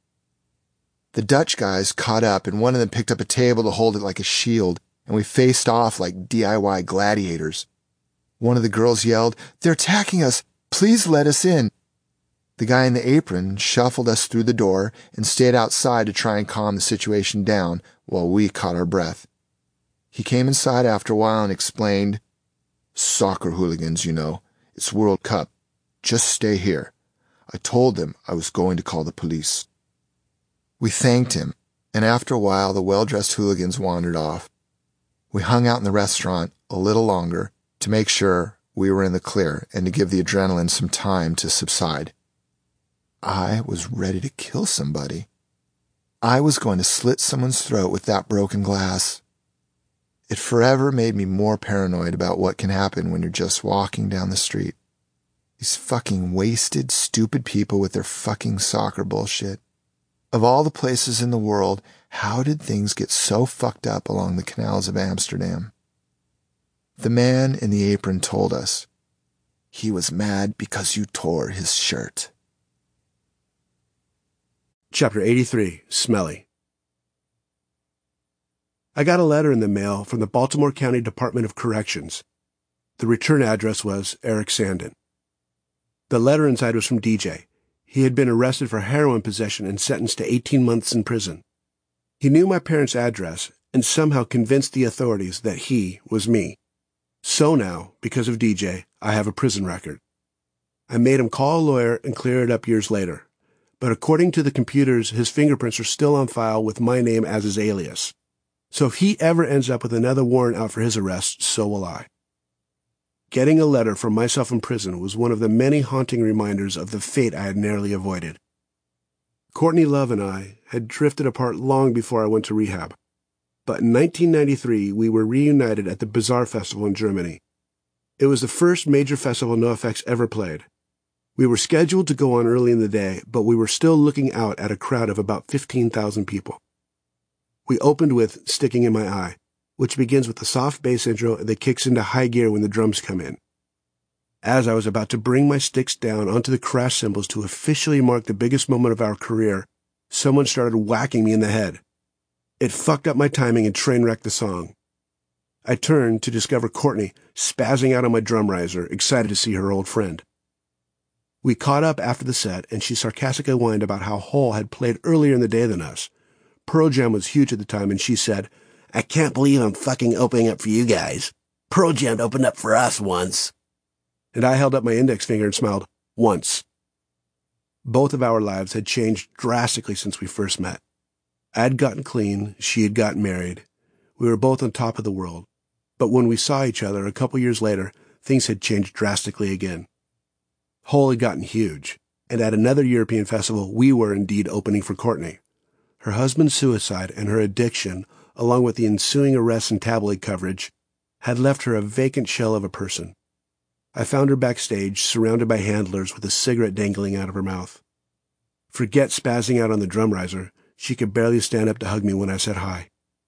S4: The Dutch guys caught up, and one of them picked up a table to hold it like a shield, and we faced off like D I Y gladiators. One of the girls yelled, "They're attacking us! Please let us in!" The guy in the apron shuffled us through the door and stayed outside to try and calm the situation down while we caught our breath. He came inside after a while and explained, "Soccer hooligans, you know. It's World Cup. Just stay here. I told them I was going to call the police." We thanked him, and after a while the well-dressed hooligans wandered off. We hung out in the restaurant a little longer to make sure we were in the clear and to give the adrenaline some time to subside. I was ready to kill somebody. I was going to slit someone's throat with that broken glass. It forever made me more paranoid about what can happen when you're just walking down the street. These fucking wasted, stupid people with their fucking soccer bullshit. Of all the places in the world, how did things get so fucked up along the canals of Amsterdam? The man in the apron told us, "He was mad because you tore his shirt."
S3: Chapter eighty-three, Smelly. I got a letter in the mail from the Baltimore County Department of Corrections. The return address was Eric Sandin. The letter inside was from D J. He had been arrested for heroin possession and sentenced to eighteen months in prison. He knew my parents' address and somehow convinced the authorities that he was me. So now, because of D J, I have a prison record. I made him call a lawyer and clear it up years later. But according to the computers, his fingerprints are still on file with my name as his alias. So if he ever ends up with another warrant out for his arrest, so will I. Getting a letter from myself in prison was one of the many haunting reminders of the fate I had narrowly avoided. Courtney Love and I had drifted apart long before I went to rehab. But in nineteen ninety-three, we were reunited at the Bazaar Festival in Germany. It was the first major festival NoFX ever played. We were scheduled to go on early in the day, but we were still looking out at a crowd of about fifteen thousand people. We opened with Sticking in My Eye, which begins with a soft bass intro that kicks into high gear when the drums come in. As I was about to bring my sticks down onto the crash cymbals to officially mark the biggest moment of our career, someone started whacking me in the head. It fucked up my timing and train wrecked the song. I turned to discover Courtney spazzing out on my drum riser, excited to see her old friend. We caught up after the set, and she sarcastically whined about how Hole had played earlier in the day than us. Pearl Jam was huge at the time, and she said, "I can't believe I'm fucking opening up for you guys. Pearl Jam opened up for us once." And I held up my index finger and smiled, once. Both of our lives had changed drastically since we first met. I had gotten clean, she had gotten married. We were both on top of the world. But when we saw each other a couple years later, things had changed drastically again. Hole had gotten huge, and at another European festival, we were indeed opening for Courtney. Her husband's suicide and her addiction, along with the ensuing arrests and tabloid coverage, had left her a vacant shell of a person. I found her backstage, surrounded by handlers with a cigarette dangling out of her mouth. Forget spazzing out on the drum riser, she could barely stand up to hug me when I said hi.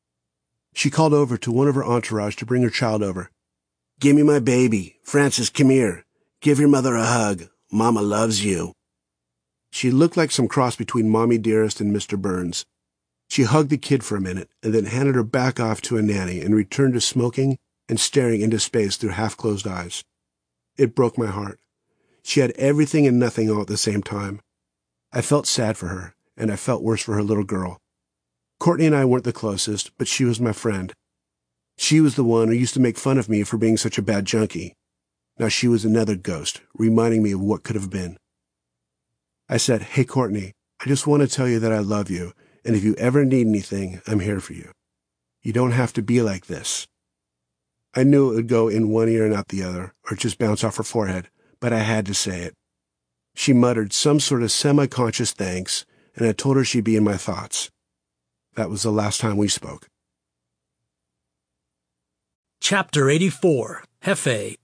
S3: She called over to one of her entourage to bring her child over. "Give me my baby. Francis, come here. Give your mother a hug. Mama loves you. She looked like some cross between Mommy Dearest and Mister Burns. She hugged the kid for a minute and then handed her back off to a nanny and returned to smoking and staring into space through half-closed eyes. It broke my heart. She had everything and nothing all at the same time. I felt sad for her, and I felt worse for her little girl. Courtney and I weren't the closest, but she was my friend. She was the one who used to make fun of me for being such a bad junkie. Now she was another ghost, reminding me of what could have been. I said, "Hey, Courtney, I just want to tell you that I love you, and if you ever need anything, I'm here for you. You don't have to be like this." I knew it would go in one ear and out the other, or just bounce off her forehead, but I had to say it. She muttered some sort of semi-conscious thanks, and I told her she'd be in my thoughts. That was the last time we spoke.
S2: Chapter eighty-four, Hefe.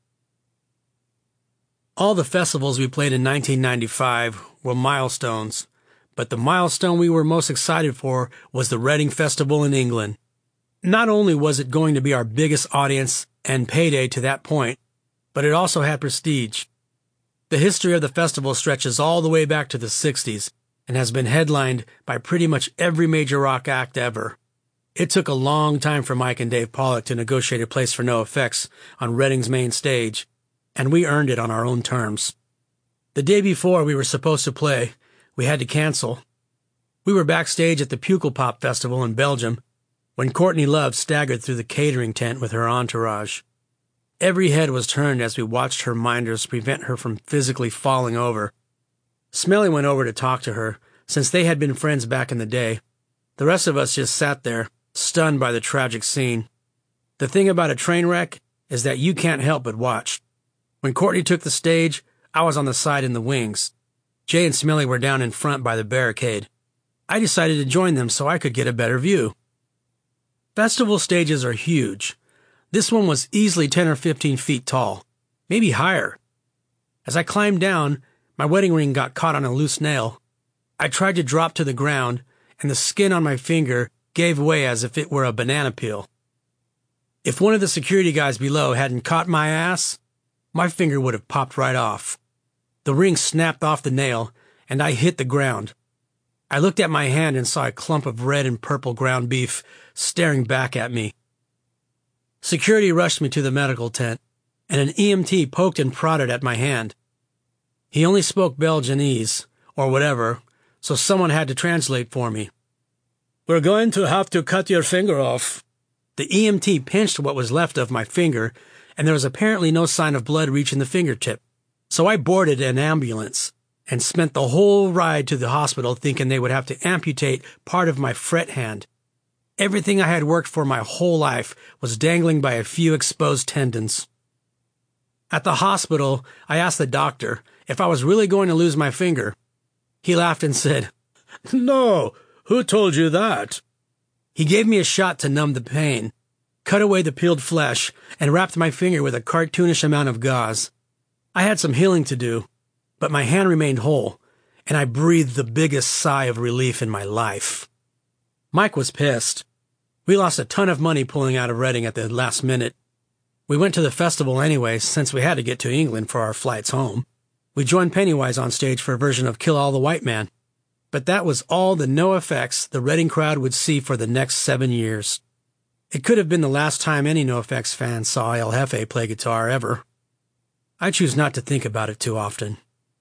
S2: All the festivals we played in nineteen ninety-five were milestones, but the milestone we were most excited for was the Reading Festival in England. Not only was it going to be our biggest audience and payday to that point, but it also had prestige. The history of the festival stretches all the way back to the sixties and has been headlined by pretty much every major rock act ever. It took a long time for Mike and Dave Pollock to negotiate a place for NoFX on Reading's main stage, and we earned it on our own terms. The day before we were supposed to play, we had to cancel. We were backstage at the Pukkelpop Festival in Belgium when Courtney Love staggered through the catering tent with her entourage. Every head was turned as we watched her minders prevent her from physically falling over. Smelly went over to talk to her, since they had been friends back in the day. The rest of us just sat there, stunned by the tragic scene. The thing about a train wreck is that you can't help but watch. When Courtney took the stage, I was on the side in the wings. Jay and Smelly were down in front by the barricade. I decided to join them so I could get a better view. Festival stages are huge. This one was easily ten or fifteen feet tall, maybe higher. As I climbed down, my wedding ring got caught on a loose nail. I tried to drop to the ground, and the skin on my finger gave way as if it were a banana peel. If one of the security guys below hadn't caught my ass, my finger would have popped right off. The ring snapped off the nail, and I hit the ground. I looked at my hand and saw a clump of red and purple ground beef staring back at me. Security rushed me to the medical tent, and an E M T poked and prodded at my hand. He only spoke Belgianese, or whatever, so someone had to translate for me. "We're going to have to cut your finger off." The E M T pinched what was left of my finger, and there was apparently no sign of blood reaching the fingertip. So I boarded an ambulance and spent the whole ride to the hospital thinking they would have to amputate part of my fret hand. Everything I had worked for my whole life was dangling by a few exposed tendons. At the hospital, I asked the doctor if I was really going to lose my finger. He laughed and said, "No, who told you that?" He gave me a shot to numb the pain, cut away the peeled flesh, and wrapped my finger with a cartoonish amount of gauze. I had some healing to do, but my hand remained whole, and I breathed the biggest sigh of relief in my life. Mike was pissed. We lost a ton of money pulling out of Reading at the last minute. We went to the festival anyway, since we had to get to England for our flights home. We joined Pennywise on stage for a version of Kill All the White Man. But that was all the NoFX the Reading crowd would see for the next seven years. It could have been the last time any NoFX fan saw El Jefe play guitar ever. I choose not to think about it too often.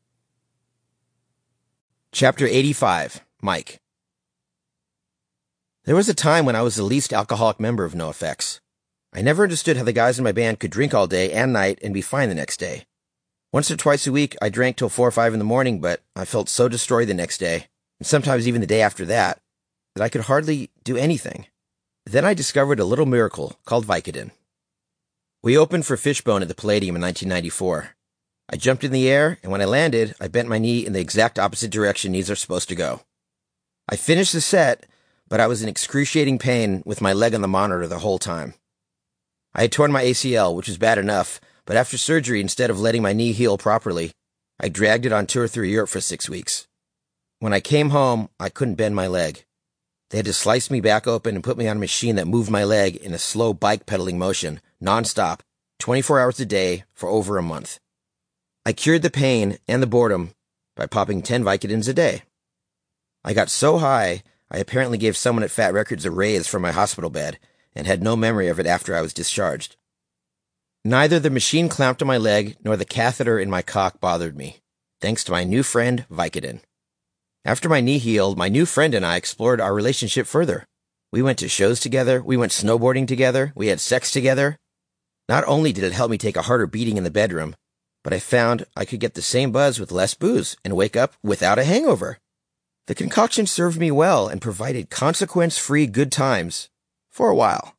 S1: Chapter eighty-five, Mike. There was a time when I was the least alcoholic member of NoFX. I never understood how the guys in my band could drink all day and night and be fine the next day. Once or twice a week, I drank till four or five in the morning, but I felt so destroyed the next day, and sometimes even the day after that, that I could hardly do anything. Then I discovered a little miracle called Vicodin. We opened for Fishbone at the Palladium in nineteen ninety-four. I jumped in the air, and when I landed, I bent my knee in the exact opposite direction knees are supposed to go. I finished the set, but I was in excruciating pain with my leg on the monitor the whole time. I had torn my A C L, which was bad enough, but after surgery, instead of letting my knee heal properly, I dragged it on tour through Europe for six weeks. When I came home, I couldn't bend my leg. They had to slice me back open and put me on a machine that moved my leg in a slow bike pedaling motion, nonstop, twenty-four hours a day, for over a month. I cured the pain and the boredom by popping ten Vicodins a day. I got so high, I apparently gave someone at Fat Records a raise from my hospital bed and had no memory of it after I was discharged. Neither the machine clamped on my leg nor the catheter in my cock bothered me, thanks to my new friend, Vicodin. After my knee healed, my new friend and I explored our relationship further. We went to shows together, we went snowboarding together, we had sex together. Not only did it help me take a harder beating in the bedroom, but I found I could get the same buzz with less booze and wake up without a hangover. The concoction served me well and provided consequence-free good times for a while.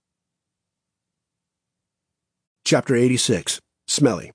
S3: Chapter eighty-six. Smelly.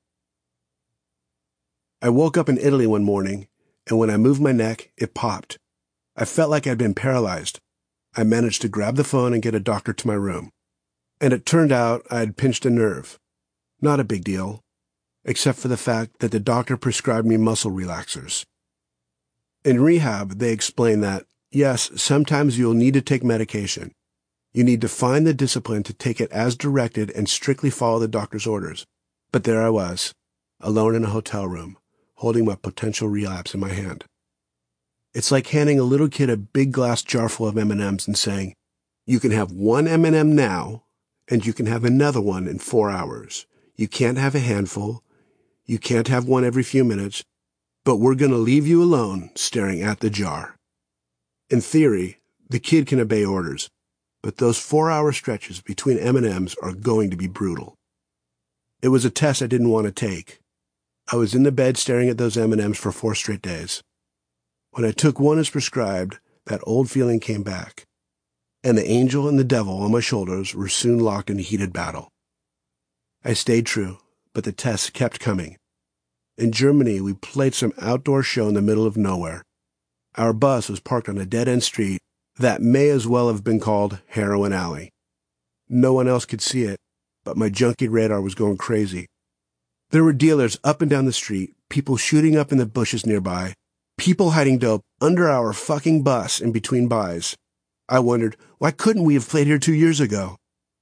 S3: I woke up in Italy one morning, and when I moved my neck, it popped. I felt like I'd been paralyzed. I managed to grab the phone and get a doctor to my room. And it turned out I had pinched a nerve. Not a big deal, except for the fact that the doctor prescribed me muscle relaxers. In rehab, they explain that, yes, sometimes you'll need to take medication. You need to find the discipline to take it as directed and strictly follow the doctor's orders. But there I was, alone in a hotel room, holding my potential relapse in my hand. It's like handing a little kid a big glass jar full of M and M's and saying, you can have one M and M now, and you can have another one in four hours. You can't have a handful. You can't have one every few minutes. But we're going to leave you alone staring at the jar. In theory, the kid can obey orders, but those four-hour stretches between M and M's are going to be brutal. It was a test I didn't want to take. I was in the bed staring at those M and M's for four straight days. When I took one as prescribed, that old feeling came back, and the angel and the devil on my shoulders were soon locked in a heated battle. I stayed true, but the tests kept coming. In Germany, we played some outdoor show in the middle of nowhere. Our bus was parked on a dead-end street that may as well have been called Heroin Alley. No one else could see it, but my junkie radar was going crazy. There were dealers up and down the street, people shooting up in the bushes nearby, people hiding dope under our fucking bus in between buys. I wondered, why couldn't we have played here two years ago?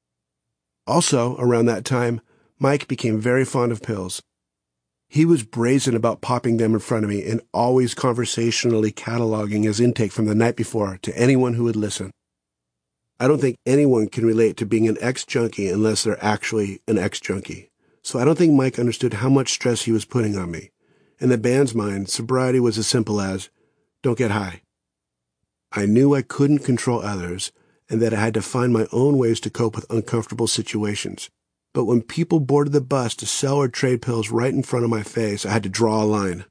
S3: Also, around that time, Mike became very fond of pills. He was brazen about popping them in front of me and always conversationally cataloging his intake from the night before to anyone who would listen. I don't think anyone can relate to being an ex-junkie unless they're actually an ex-junkie. So I don't think Mike understood how much stress he was putting on me. In the band's mind, sobriety was as simple as, don't get high. I knew I couldn't control others and that I had to find my own ways to cope with uncomfortable situations. But when people boarded the bus to sell or trade pills right in front of my face, I had to draw a line.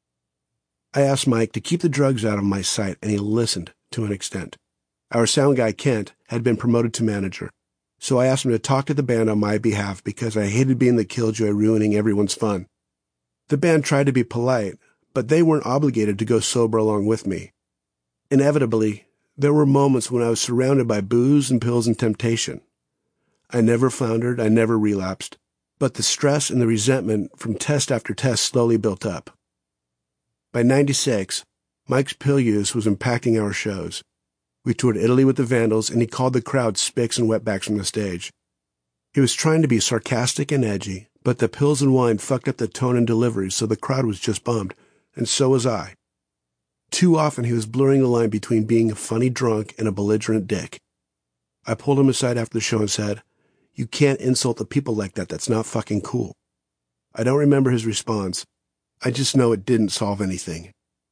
S3: I asked Mike to keep the drugs out of my sight, and he listened to an extent. Our sound guy, Kent, had been promoted to manager, so I asked him to talk to the band on my behalf because I hated being the killjoy ruining everyone's fun. The band tried to be polite, but they weren't obligated to go sober along with me. Inevitably, there were moments when I was surrounded by booze and pills and temptation. I never floundered, I never relapsed, but the stress and the resentment from test after test slowly built up. By ninety-six, Mike's pill use was impacting our shows. We toured Italy with the Vandals, and he called the crowd spics and wetbacks from the stage. He was trying to be sarcastic and edgy, but the pills and wine fucked up the tone and delivery, so the crowd was just bummed, and so was I. Too often he was blurring the line between being a funny drunk and a belligerent dick. I pulled him aside after the show and said, you can't insult the people like that. That's not fucking cool. I don't remember his response. I just know it didn't solve anything.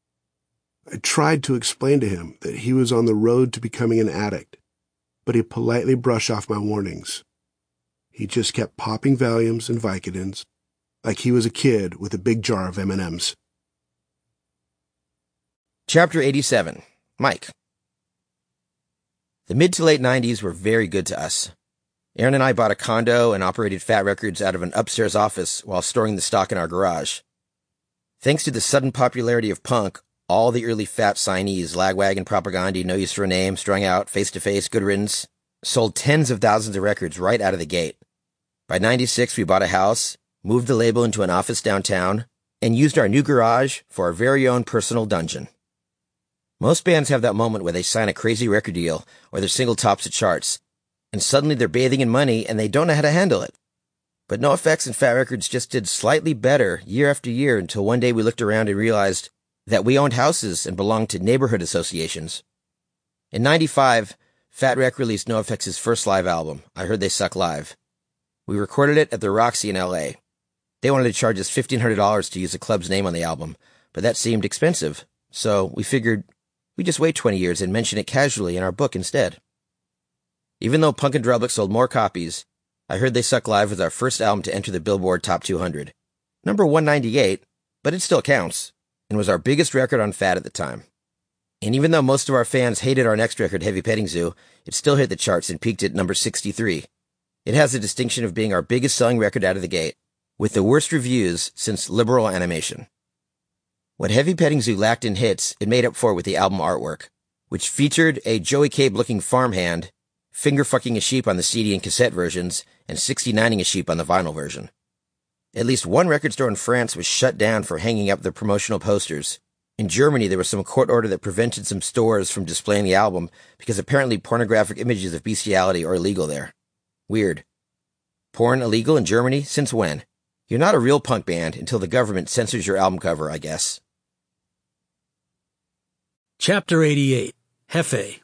S3: I tried to explain to him that he was on the road to becoming an addict, but he politely brushed off my warnings. He just kept popping Valiums and Vicodins like he was a kid with a big jar of M and M's.
S1: Chapter eighty-seven. Mike. The mid to late nineties were very good to us. Aaron and I bought a condo and operated Fat Records out of an upstairs office while storing the stock in our garage. Thanks to the sudden popularity of punk, all the early Fat signees, Lagwagon, Propaganda, No Use for a Name, Strung Out, Face to Face, Good Riddance, sold tens of thousands of records right out of the gate. By ninety-six, we bought a house, moved the label into an office downtown, and used our new garage for our very own personal dungeon. Most bands have that moment where they sign a crazy record deal or their single tops the charts, and suddenly they're bathing in money and they don't know how to handle it. But NoFX and Fat Records just did slightly better year after year until one day we looked around and realized that we owned houses and belonged to neighborhood associations. In ninety-five, Fat Wreck released NoFX's first live album, I Heard They Suck Live. We recorded it at the Roxy in L A. They wanted to charge us fifteen hundred dollars to use the club's name on the album, but that seemed expensive, so we figured we'd just wait twenty years and mention it casually in our book instead. Even though Punk and Drublic sold more copies, I Heard They Suck Live was our first album to enter the Billboard Top two hundred. Number one ninety-eight, but it still counts, and was our biggest record on Fat at the time. And even though most of our fans hated our next record, Heavy Petting Zoo, it still hit the charts and peaked at number sixty-three. It has the distinction of being our biggest selling record out of the gate, with the worst reviews since Liberal Animation. What Heavy Petting Zoo lacked in hits, it made up for with the album artwork, which featured a Joey Cabe-looking farmhand finger-fucking a sheep on the C D and cassette versions, and sixty-nining a sheep on the vinyl version. At least one record store in France was shut down for hanging up their promotional posters. In Germany, there was some court order that prevented some stores from displaying the album because apparently pornographic images of bestiality are illegal there. Weird. Porn illegal in Germany? Since when? You're not a real punk band until the government censors your album cover, I guess.
S2: Chapter eighty-eight. Hefe.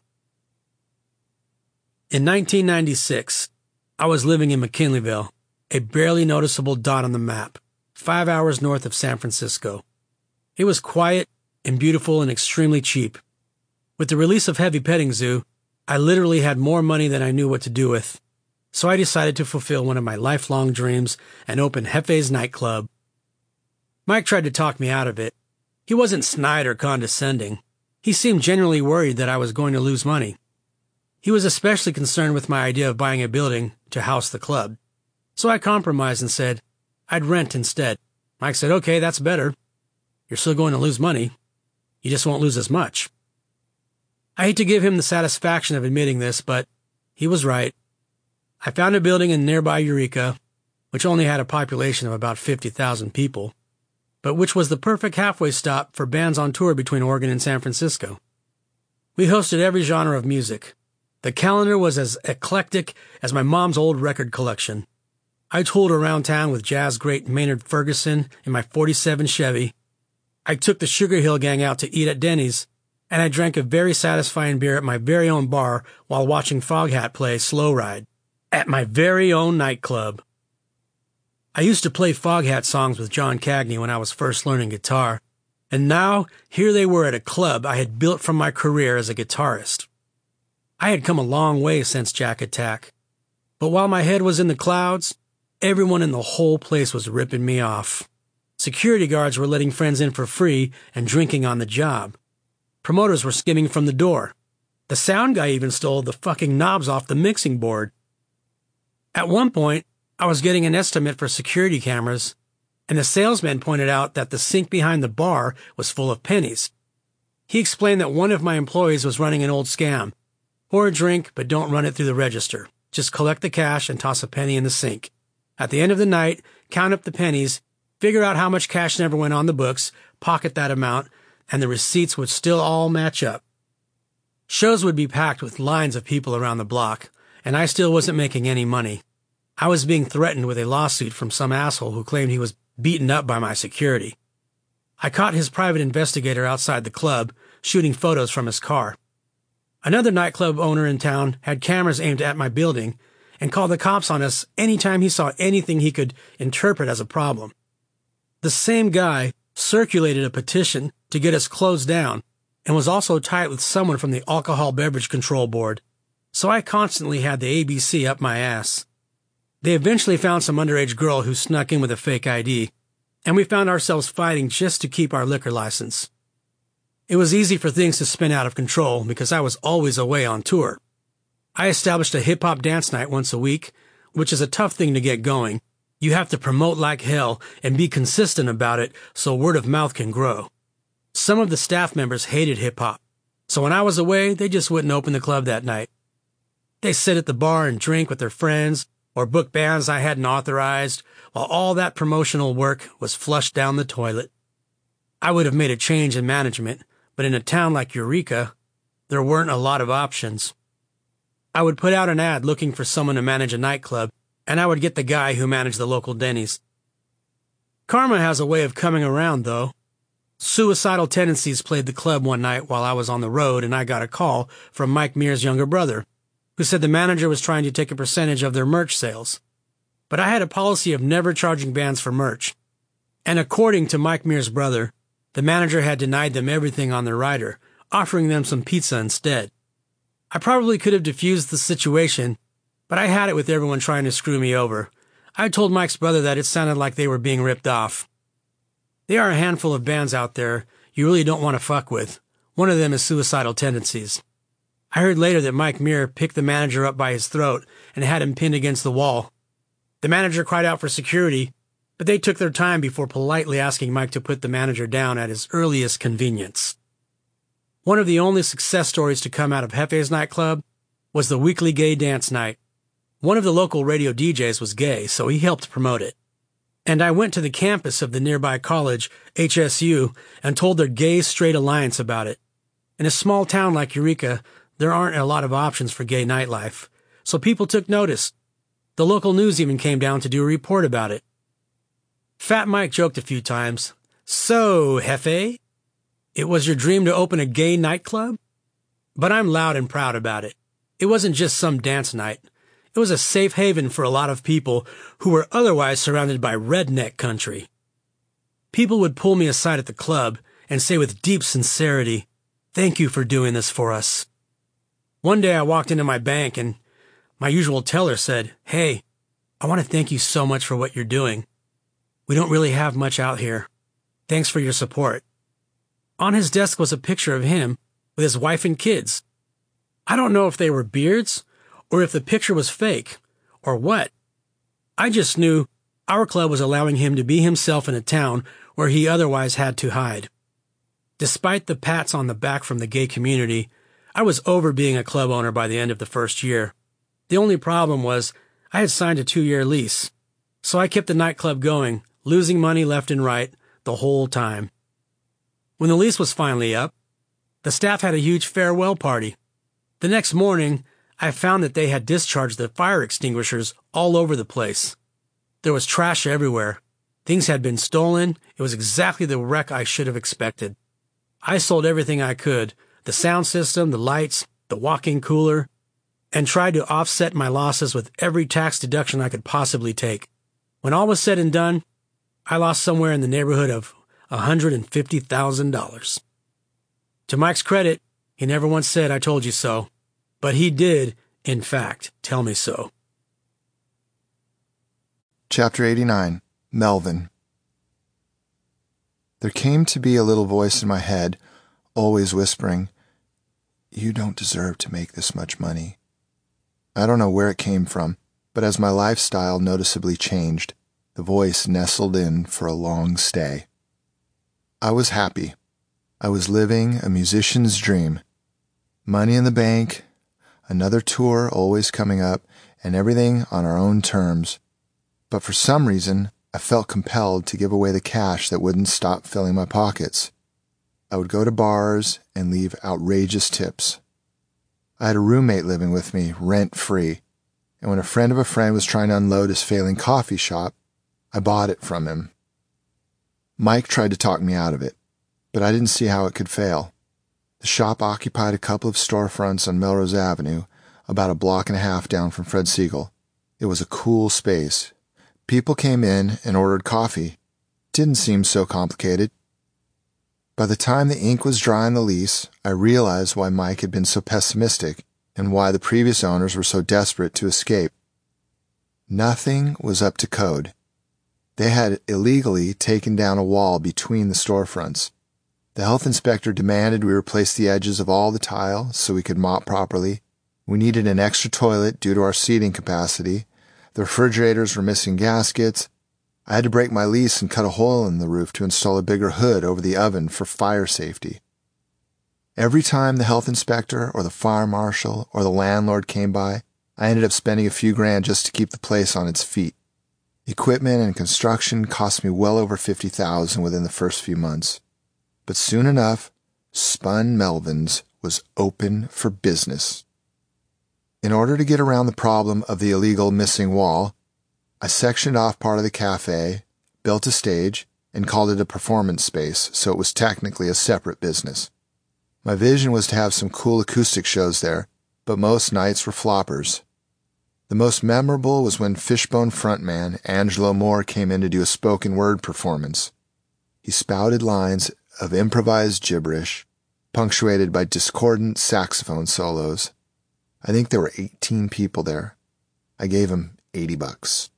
S2: In nineteen ninety-six, I was living in McKinleyville, a barely noticeable dot on the map, five hours north of San Francisco. It was quiet and beautiful and extremely cheap. With the release of Heavy Petting Zoo, I literally had more money than I knew what to do with. So I decided to fulfill one of my lifelong dreams and open Hefe's nightclub. Mike tried to talk me out of it. He wasn't snide or condescending. He seemed genuinely worried that I was going to lose money. He was especially concerned with my idea of buying a building to house the club. So I compromised and said I'd rent instead. Mike said, okay, that's better. You're still going to lose money. You just won't lose as much. I hate to give him the satisfaction of admitting this, but he was right. I found a building in nearby Eureka, which only had a population of about fifty thousand people, but which was the perfect halfway stop for bands on tour between Oregon and San Francisco. We hosted every genre of music. The calendar was as eclectic as my mom's old record collection. I toured around town with jazz great Maynard Ferguson in my forty-seven Chevy. I took the Sugar Hill Gang out to eat at Denny's, and I drank a very satisfying beer at my very own bar while watching Foghat play Slow Ride at my very own nightclub. I used to play Foghat songs with John Cagney when I was first learning guitar, and now here they were at a club I had built from my career as a guitarist. I had come a long way since Jack Attack, but while my head was in the clouds, everyone in the whole place was ripping me off. Security guards were letting friends in for free and drinking on the job. Promoters were skimming from the door. The sound guy even stole the fucking knobs off the mixing board. At one point, I was getting an estimate for security cameras, and the salesman pointed out that the sink behind the bar was full of pennies. He explained that one of my employees was running an old scam. Pour a drink, but don't run it through the register. Just collect the cash and toss a penny in the sink. At the end of the night, count up the pennies, figure out how much cash never went on the books, pocket that amount, and the receipts would still all match up. Shows would be packed with lines of people around the block, and I still wasn't making any money. I was being threatened with a lawsuit from some asshole who claimed he was beaten up by my security. I caught his private investigator outside the club, shooting photos from his car. Another nightclub owner in town had cameras aimed at my building and called the cops on us anytime he saw anything he could interpret as a problem. The same guy circulated a petition to get us closed down and was also tight with someone from the Alcohol Beverage Control Board, so I constantly had the A B C up my ass. They eventually found some underage girl who snuck in with a fake I D, and we found ourselves fighting just to keep our liquor license. It was easy for things to spin out of control because I was always away on tour. I established a hip-hop dance night once a week, which is a tough thing to get going. You have to promote like hell and be consistent about it so word of mouth can grow. Some of the staff members hated hip-hop, so when I was away, they just wouldn't open the club that night. They sit at the bar and drink with their friends or book bands I hadn't authorized, while all that promotional work was flushed down the toilet. I would have made a change in management, but in a town like Eureka, there weren't a lot of options. I would put out an ad looking for someone to manage a nightclub, and I would get the guy who managed the local Denny's. Karma has a way of coming around, though. Suicidal Tendencies played the club one night while I was on the road, and I got a call from Mike Muir's younger brother, who said the manager was trying to take a percentage of their merch sales. But I had a policy of never charging bands for merch. And according to Mike Muir's brother, the manager had denied them everything on their rider, offering them some pizza instead. I probably could have diffused the situation, but I had it with everyone trying to screw me over. I told Mike's brother that it sounded like they were being ripped off. There are a handful of bands out there you really don't want to fuck with. One of them is Suicidal Tendencies. I heard later that Mike Muir picked the manager up by his throat and had him pinned against the wall. The manager cried out for security, but they took their time before politely asking Mike to put the manager down at his earliest convenience. One of the only success stories to come out of Hefe's nightclub was the weekly gay dance night. One of the local radio D Js was gay, so he helped promote it. And I went to the campus of the nearby college, H S U, and told their Gay Straight Alliance about it. In a small town like Eureka, there aren't a lot of options for gay nightlife, so people took notice. The local news even came down to do a report about it. Fat Mike joked a few times, "So, Hefe, it was your dream to open a gay nightclub?" But I'm loud and proud about it. It wasn't just some dance night. It was a safe haven for a lot of people who were otherwise surrounded by redneck country. People would pull me aside at the club and say with deep sincerity, "Thank you for doing this for us." One day I walked into my bank and my usual teller said, "Hey, I want to thank you so much for what you're doing. We don't really have much out here. Thanks for your support." On his desk was a picture of him with his wife and kids. I don't know if they were beards or if the picture was fake or what. I just knew our club was allowing him to be himself in a town where he otherwise had to hide. Despite the pats on the back from the gay community, I was over being a club owner by the end of the first year. The only problem was I had signed a two-year lease, so I kept the nightclub going, losing money left and right the whole time. When the lease was finally up, the staff had a huge farewell party. The next morning, I found that they had discharged the fire extinguishers all over the place. There was trash everywhere. Things had been stolen. It was exactly the wreck I should have expected. I sold everything I could, the sound system, the lights, the walk-in cooler, and tried to offset my losses with every tax deduction I could possibly take. When all was said and done, I lost somewhere in the neighborhood of one hundred fifty thousand dollars. To Mike's credit, he never once said, "I told you so," but he did, in fact, tell me so.
S4: Chapter eighty-nine. Melvin. There came to be a little voice in my head, always whispering, "You don't deserve to make this much money." I don't know where it came from, but as my lifestyle noticeably changed, the voice nestled in for a long stay. I was happy. I was living a musician's dream. Money in the bank, another tour always coming up, and everything on our own terms. But for some reason, I felt compelled to give away the cash that wouldn't stop filling my pockets. I would go to bars and leave outrageous tips. I had a roommate living with me, rent-free, and when a friend of a friend was trying to unload his failing coffee shop, I bought it from him. Mike tried to talk me out of it, but I didn't see how it could fail. The shop occupied a couple of storefronts on Melrose Avenue, about a block and a half down from Fred Siegel. It was a cool space. People came in and ordered coffee. It didn't seem so complicated. By the time the ink was dry on the lease, I realized why Mike had been so pessimistic and why the previous owners were so desperate to escape. Nothing was up to code. They had illegally taken down a wall between the storefronts. The health inspector demanded we replace the edges of all the tile so we could mop properly. We needed an extra toilet due to our seating capacity. The refrigerators were missing gaskets. I had to break my lease and cut a hole in the roof to install a bigger hood over the oven for fire safety. Every time the health inspector or the fire marshal or the landlord came by, I ended up spending a few grand just to keep the place on its feet. Equipment and construction cost me well over fifty thousand dollars within the first few months. But soon enough, Spun Melvin's was open for business. In order to get around the problem of the illegal missing wall, I sectioned off part of the cafe, built a stage, and called it a performance space, so it was technically a separate business. My vision was to have some cool acoustic shows there, but most nights were floppers. The most memorable was when Fishbone frontman Angelo Moore came in to do a spoken word performance. He spouted lines of improvised gibberish, punctuated by discordant saxophone solos. I think there were eighteen people there. I gave him eighty bucks.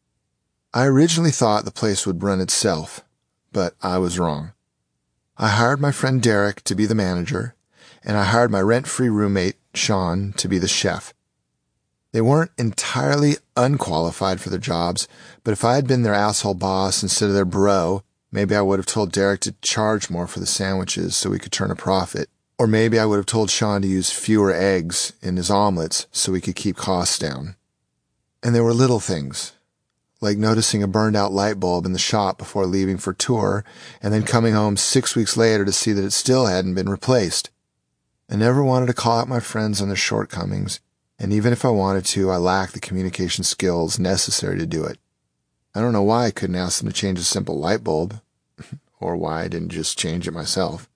S4: I originally thought the place would run itself, but I was wrong. I hired my friend Derek to be the manager, and I hired my rent-free roommate, Sean, to be the chef. They weren't entirely unqualified for their jobs, but if I had been their asshole boss instead of their bro, maybe I would have told Derek to charge more for the sandwiches so we could turn a profit. Or maybe I would have told Sean to use fewer eggs in his omelets so we could keep costs down. And there were little things, like noticing a burned-out light bulb in the shop before leaving for tour, and then coming home six weeks later to see that it still hadn't been replaced. I never wanted to call out my friends on their shortcomings, and even if I wanted to, I lacked the communication skills necessary to do it. I don't know why I couldn't ask them to change a simple light bulb, or why I didn't just change it myself.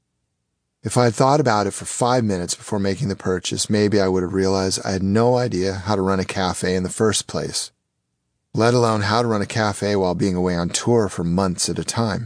S4: If I had thought about it for five minutes before making the purchase, maybe I would have realized I had no idea how to run a cafe in the first place, let alone how to run a cafe while being away on tour for months at a time.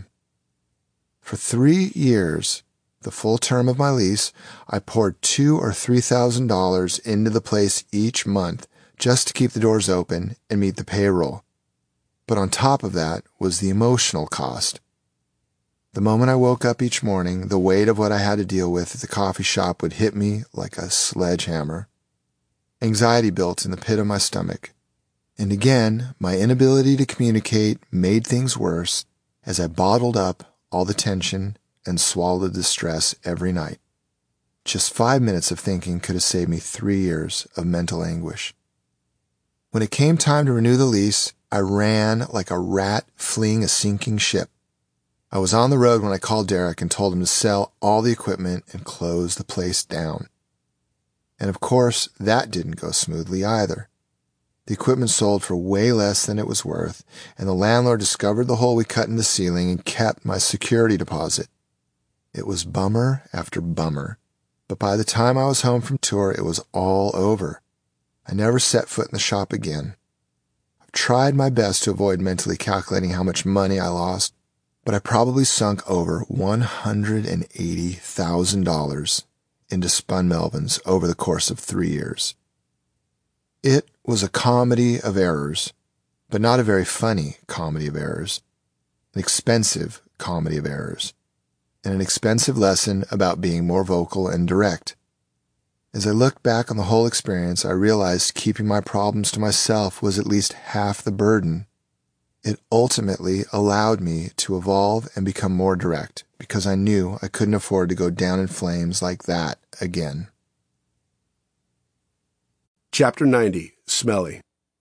S4: For three years, the full term of my lease, I poured two or three thousand dollars into the place each month just to keep the doors open and meet the payroll. But on top of that was the emotional cost. The moment I woke up each morning, the weight of what I had to deal with at the coffee shop would hit me like a sledgehammer. Anxiety built in the pit of my stomach. And again, my inability to communicate made things worse as I bottled up all the tension and swallowed the stress every night. Just five minutes of thinking could have saved me three years of mental anguish. When it came time to renew the lease, I ran like a rat fleeing a sinking ship. I was on the road when I called Derek and told him to sell all the equipment and close the place down. And of course, that didn't go smoothly either. The equipment sold for way less than it was worth, and the landlord discovered the hole we cut in the ceiling and kept my security deposit. It was bummer after bummer, but by the time I was home from tour, it was all over. I never set foot in the shop again. I've tried my best to avoid mentally calculating how much money I lost, but I probably sunk over one hundred eighty thousand dollars into Spun Melvins over the course of three years. It was a comedy of errors, but not a very funny comedy of errors, an expensive comedy of errors, and an expensive lesson about being more vocal and direct. As I looked back on the whole experience, I realized keeping my problems to myself was at least half the burden. It ultimately allowed me to evolve and become more direct, because I knew I couldn't afford to go down in flames like that again.
S3: Chapter ninety, Smelly.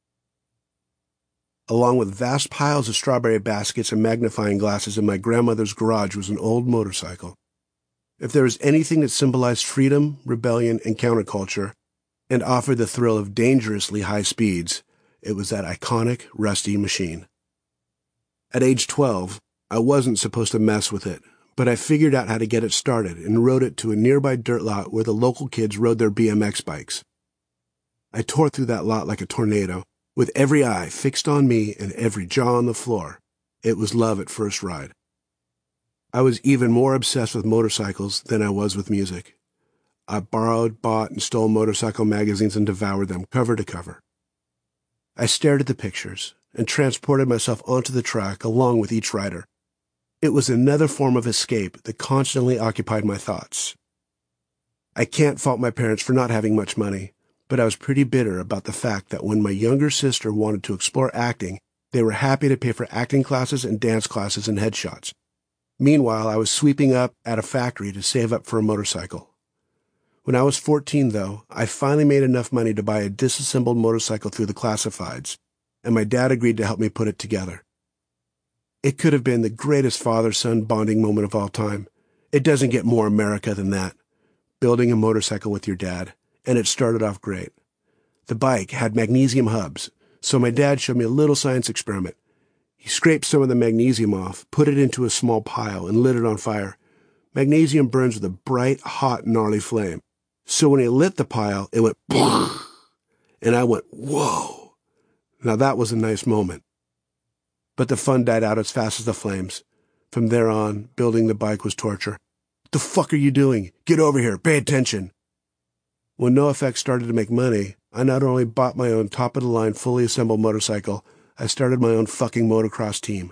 S3: Along with vast piles of strawberry baskets and magnifying glasses in my grandmother's garage was an old motorcycle. If there was anything that symbolized freedom, rebellion, and counterculture, and offered the thrill of dangerously high speeds, it was that iconic, rusty machine. At age twelve, I wasn't supposed to mess with it, but I figured out how to get it started and rode it to a nearby dirt lot where the local kids rode their B M X bikes. I tore through that lot like a tornado, with every eye fixed on me and every jaw on the floor. It was love at first ride. I was even more obsessed with motorcycles than I was with music. I borrowed, bought, and stole motorcycle magazines and devoured them cover to cover. I stared at the pictures and transported myself onto the track along with each rider. It was another form of escape that constantly occupied my thoughts. I can't fault my parents for not having much money, but I was pretty bitter about the fact that when my younger sister wanted to explore acting, they were happy to pay for acting classes and dance classes and headshots. Meanwhile, I was sweeping up at a factory to save up for a motorcycle. When I was fourteen, though, I finally made enough money to buy a disassembled motorcycle through the classifieds, and my dad agreed to help me put it together. It could have been the greatest father-son bonding moment of all time. It doesn't get more America than that. Building a motorcycle with your dad, and it started off great. The bike had magnesium hubs, So my dad showed me a little science experiment. He scraped some of the magnesium off, put it into a small pile, and lit it on fire. Magnesium burns with a bright, hot, gnarly flame. So when he lit the pile, it went and I went, whoa. Now that was a nice moment. But the fun died out as fast as the flames. From there on, building the bike was torture. What the fuck are you doing? Get over here. Pay attention. When NoFX started to make money, I not only bought my own top-of-the-line fully assembled motorcycle, I started my own fucking motocross team.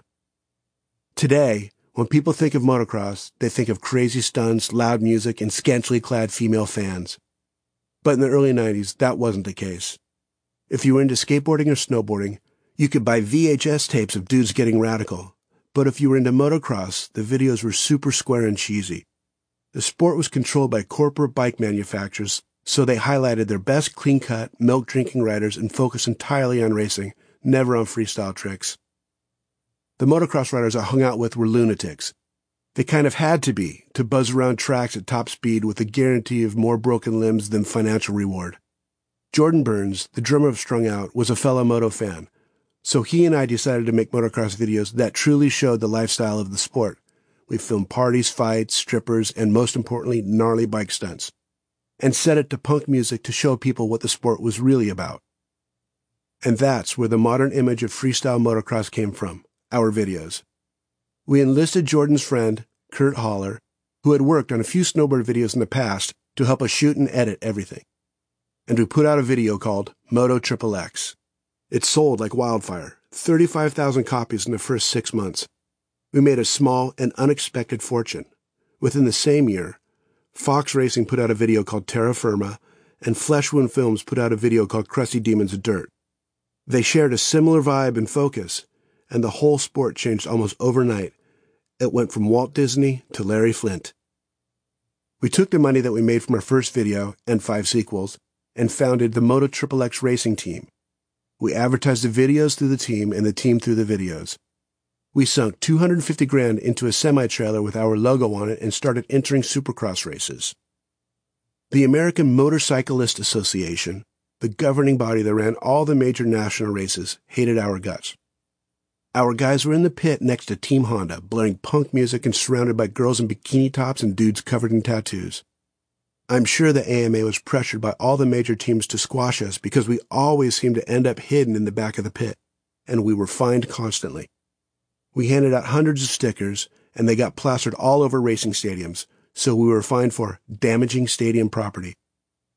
S3: Today, when people think of motocross, they think of crazy stunts, loud music, and scantily clad female fans. But in the early nineties, that wasn't the case. If you were into skateboarding or snowboarding, you could buy V H S tapes of dudes getting radical. But if you were into motocross, the videos were super square and cheesy. The sport was controlled by corporate bike manufacturers, so they highlighted their best clean-cut, milk-drinking riders and focused entirely on racing, never on freestyle tricks. The motocross riders I hung out with were lunatics. They kind of had to be to buzz around tracks at top speed with a guarantee of more broken limbs than financial reward. Jordan Burns, the drummer of Strung Out, was a fellow moto fan, so he and I decided to make motocross videos that truly showed the lifestyle of the sport. We filmed parties, fights, strippers, and most importantly, gnarly bike stunts, and set it to punk music to show people what the sport was really about. And that's where the modern image of freestyle motocross came from, our videos. We enlisted Jordan's friend, Kurt Haller, who had worked on a few snowboard videos in the past, to help us shoot and edit everything. And we put out a video called Moto X X X. It sold like wildfire, thirty-five thousand copies in the first six months. We made a small and unexpected fortune. Within the same year, Fox Racing put out a video called Terra Firma, and Flesh Wound Films put out a video called Crusty Demons of Dirt. They shared a similar vibe and focus, and the whole sport changed almost overnight. It went from Walt Disney to Larry Flynt. We took the money that we made from our first video and five sequels and founded the Moto X X X Racing Team. We advertised the videos through the team and the team through the videos. We sunk two hundred fifty grand into a semi-trailer with our logo on it and started entering supercross races. The American Motorcyclist Association, the governing body that ran all the major national races, hated our guts. Our guys were in the pit next to Team Honda, blaring punk music and surrounded by girls in bikini tops and dudes covered in tattoos. I'm sure the A M A was pressured by all the major teams to squash us because we always seemed to end up hidden in the back of the pit, and we were fined constantly. We handed out hundreds of stickers, and they got plastered all over racing stadiums, so we were fined for damaging stadium property.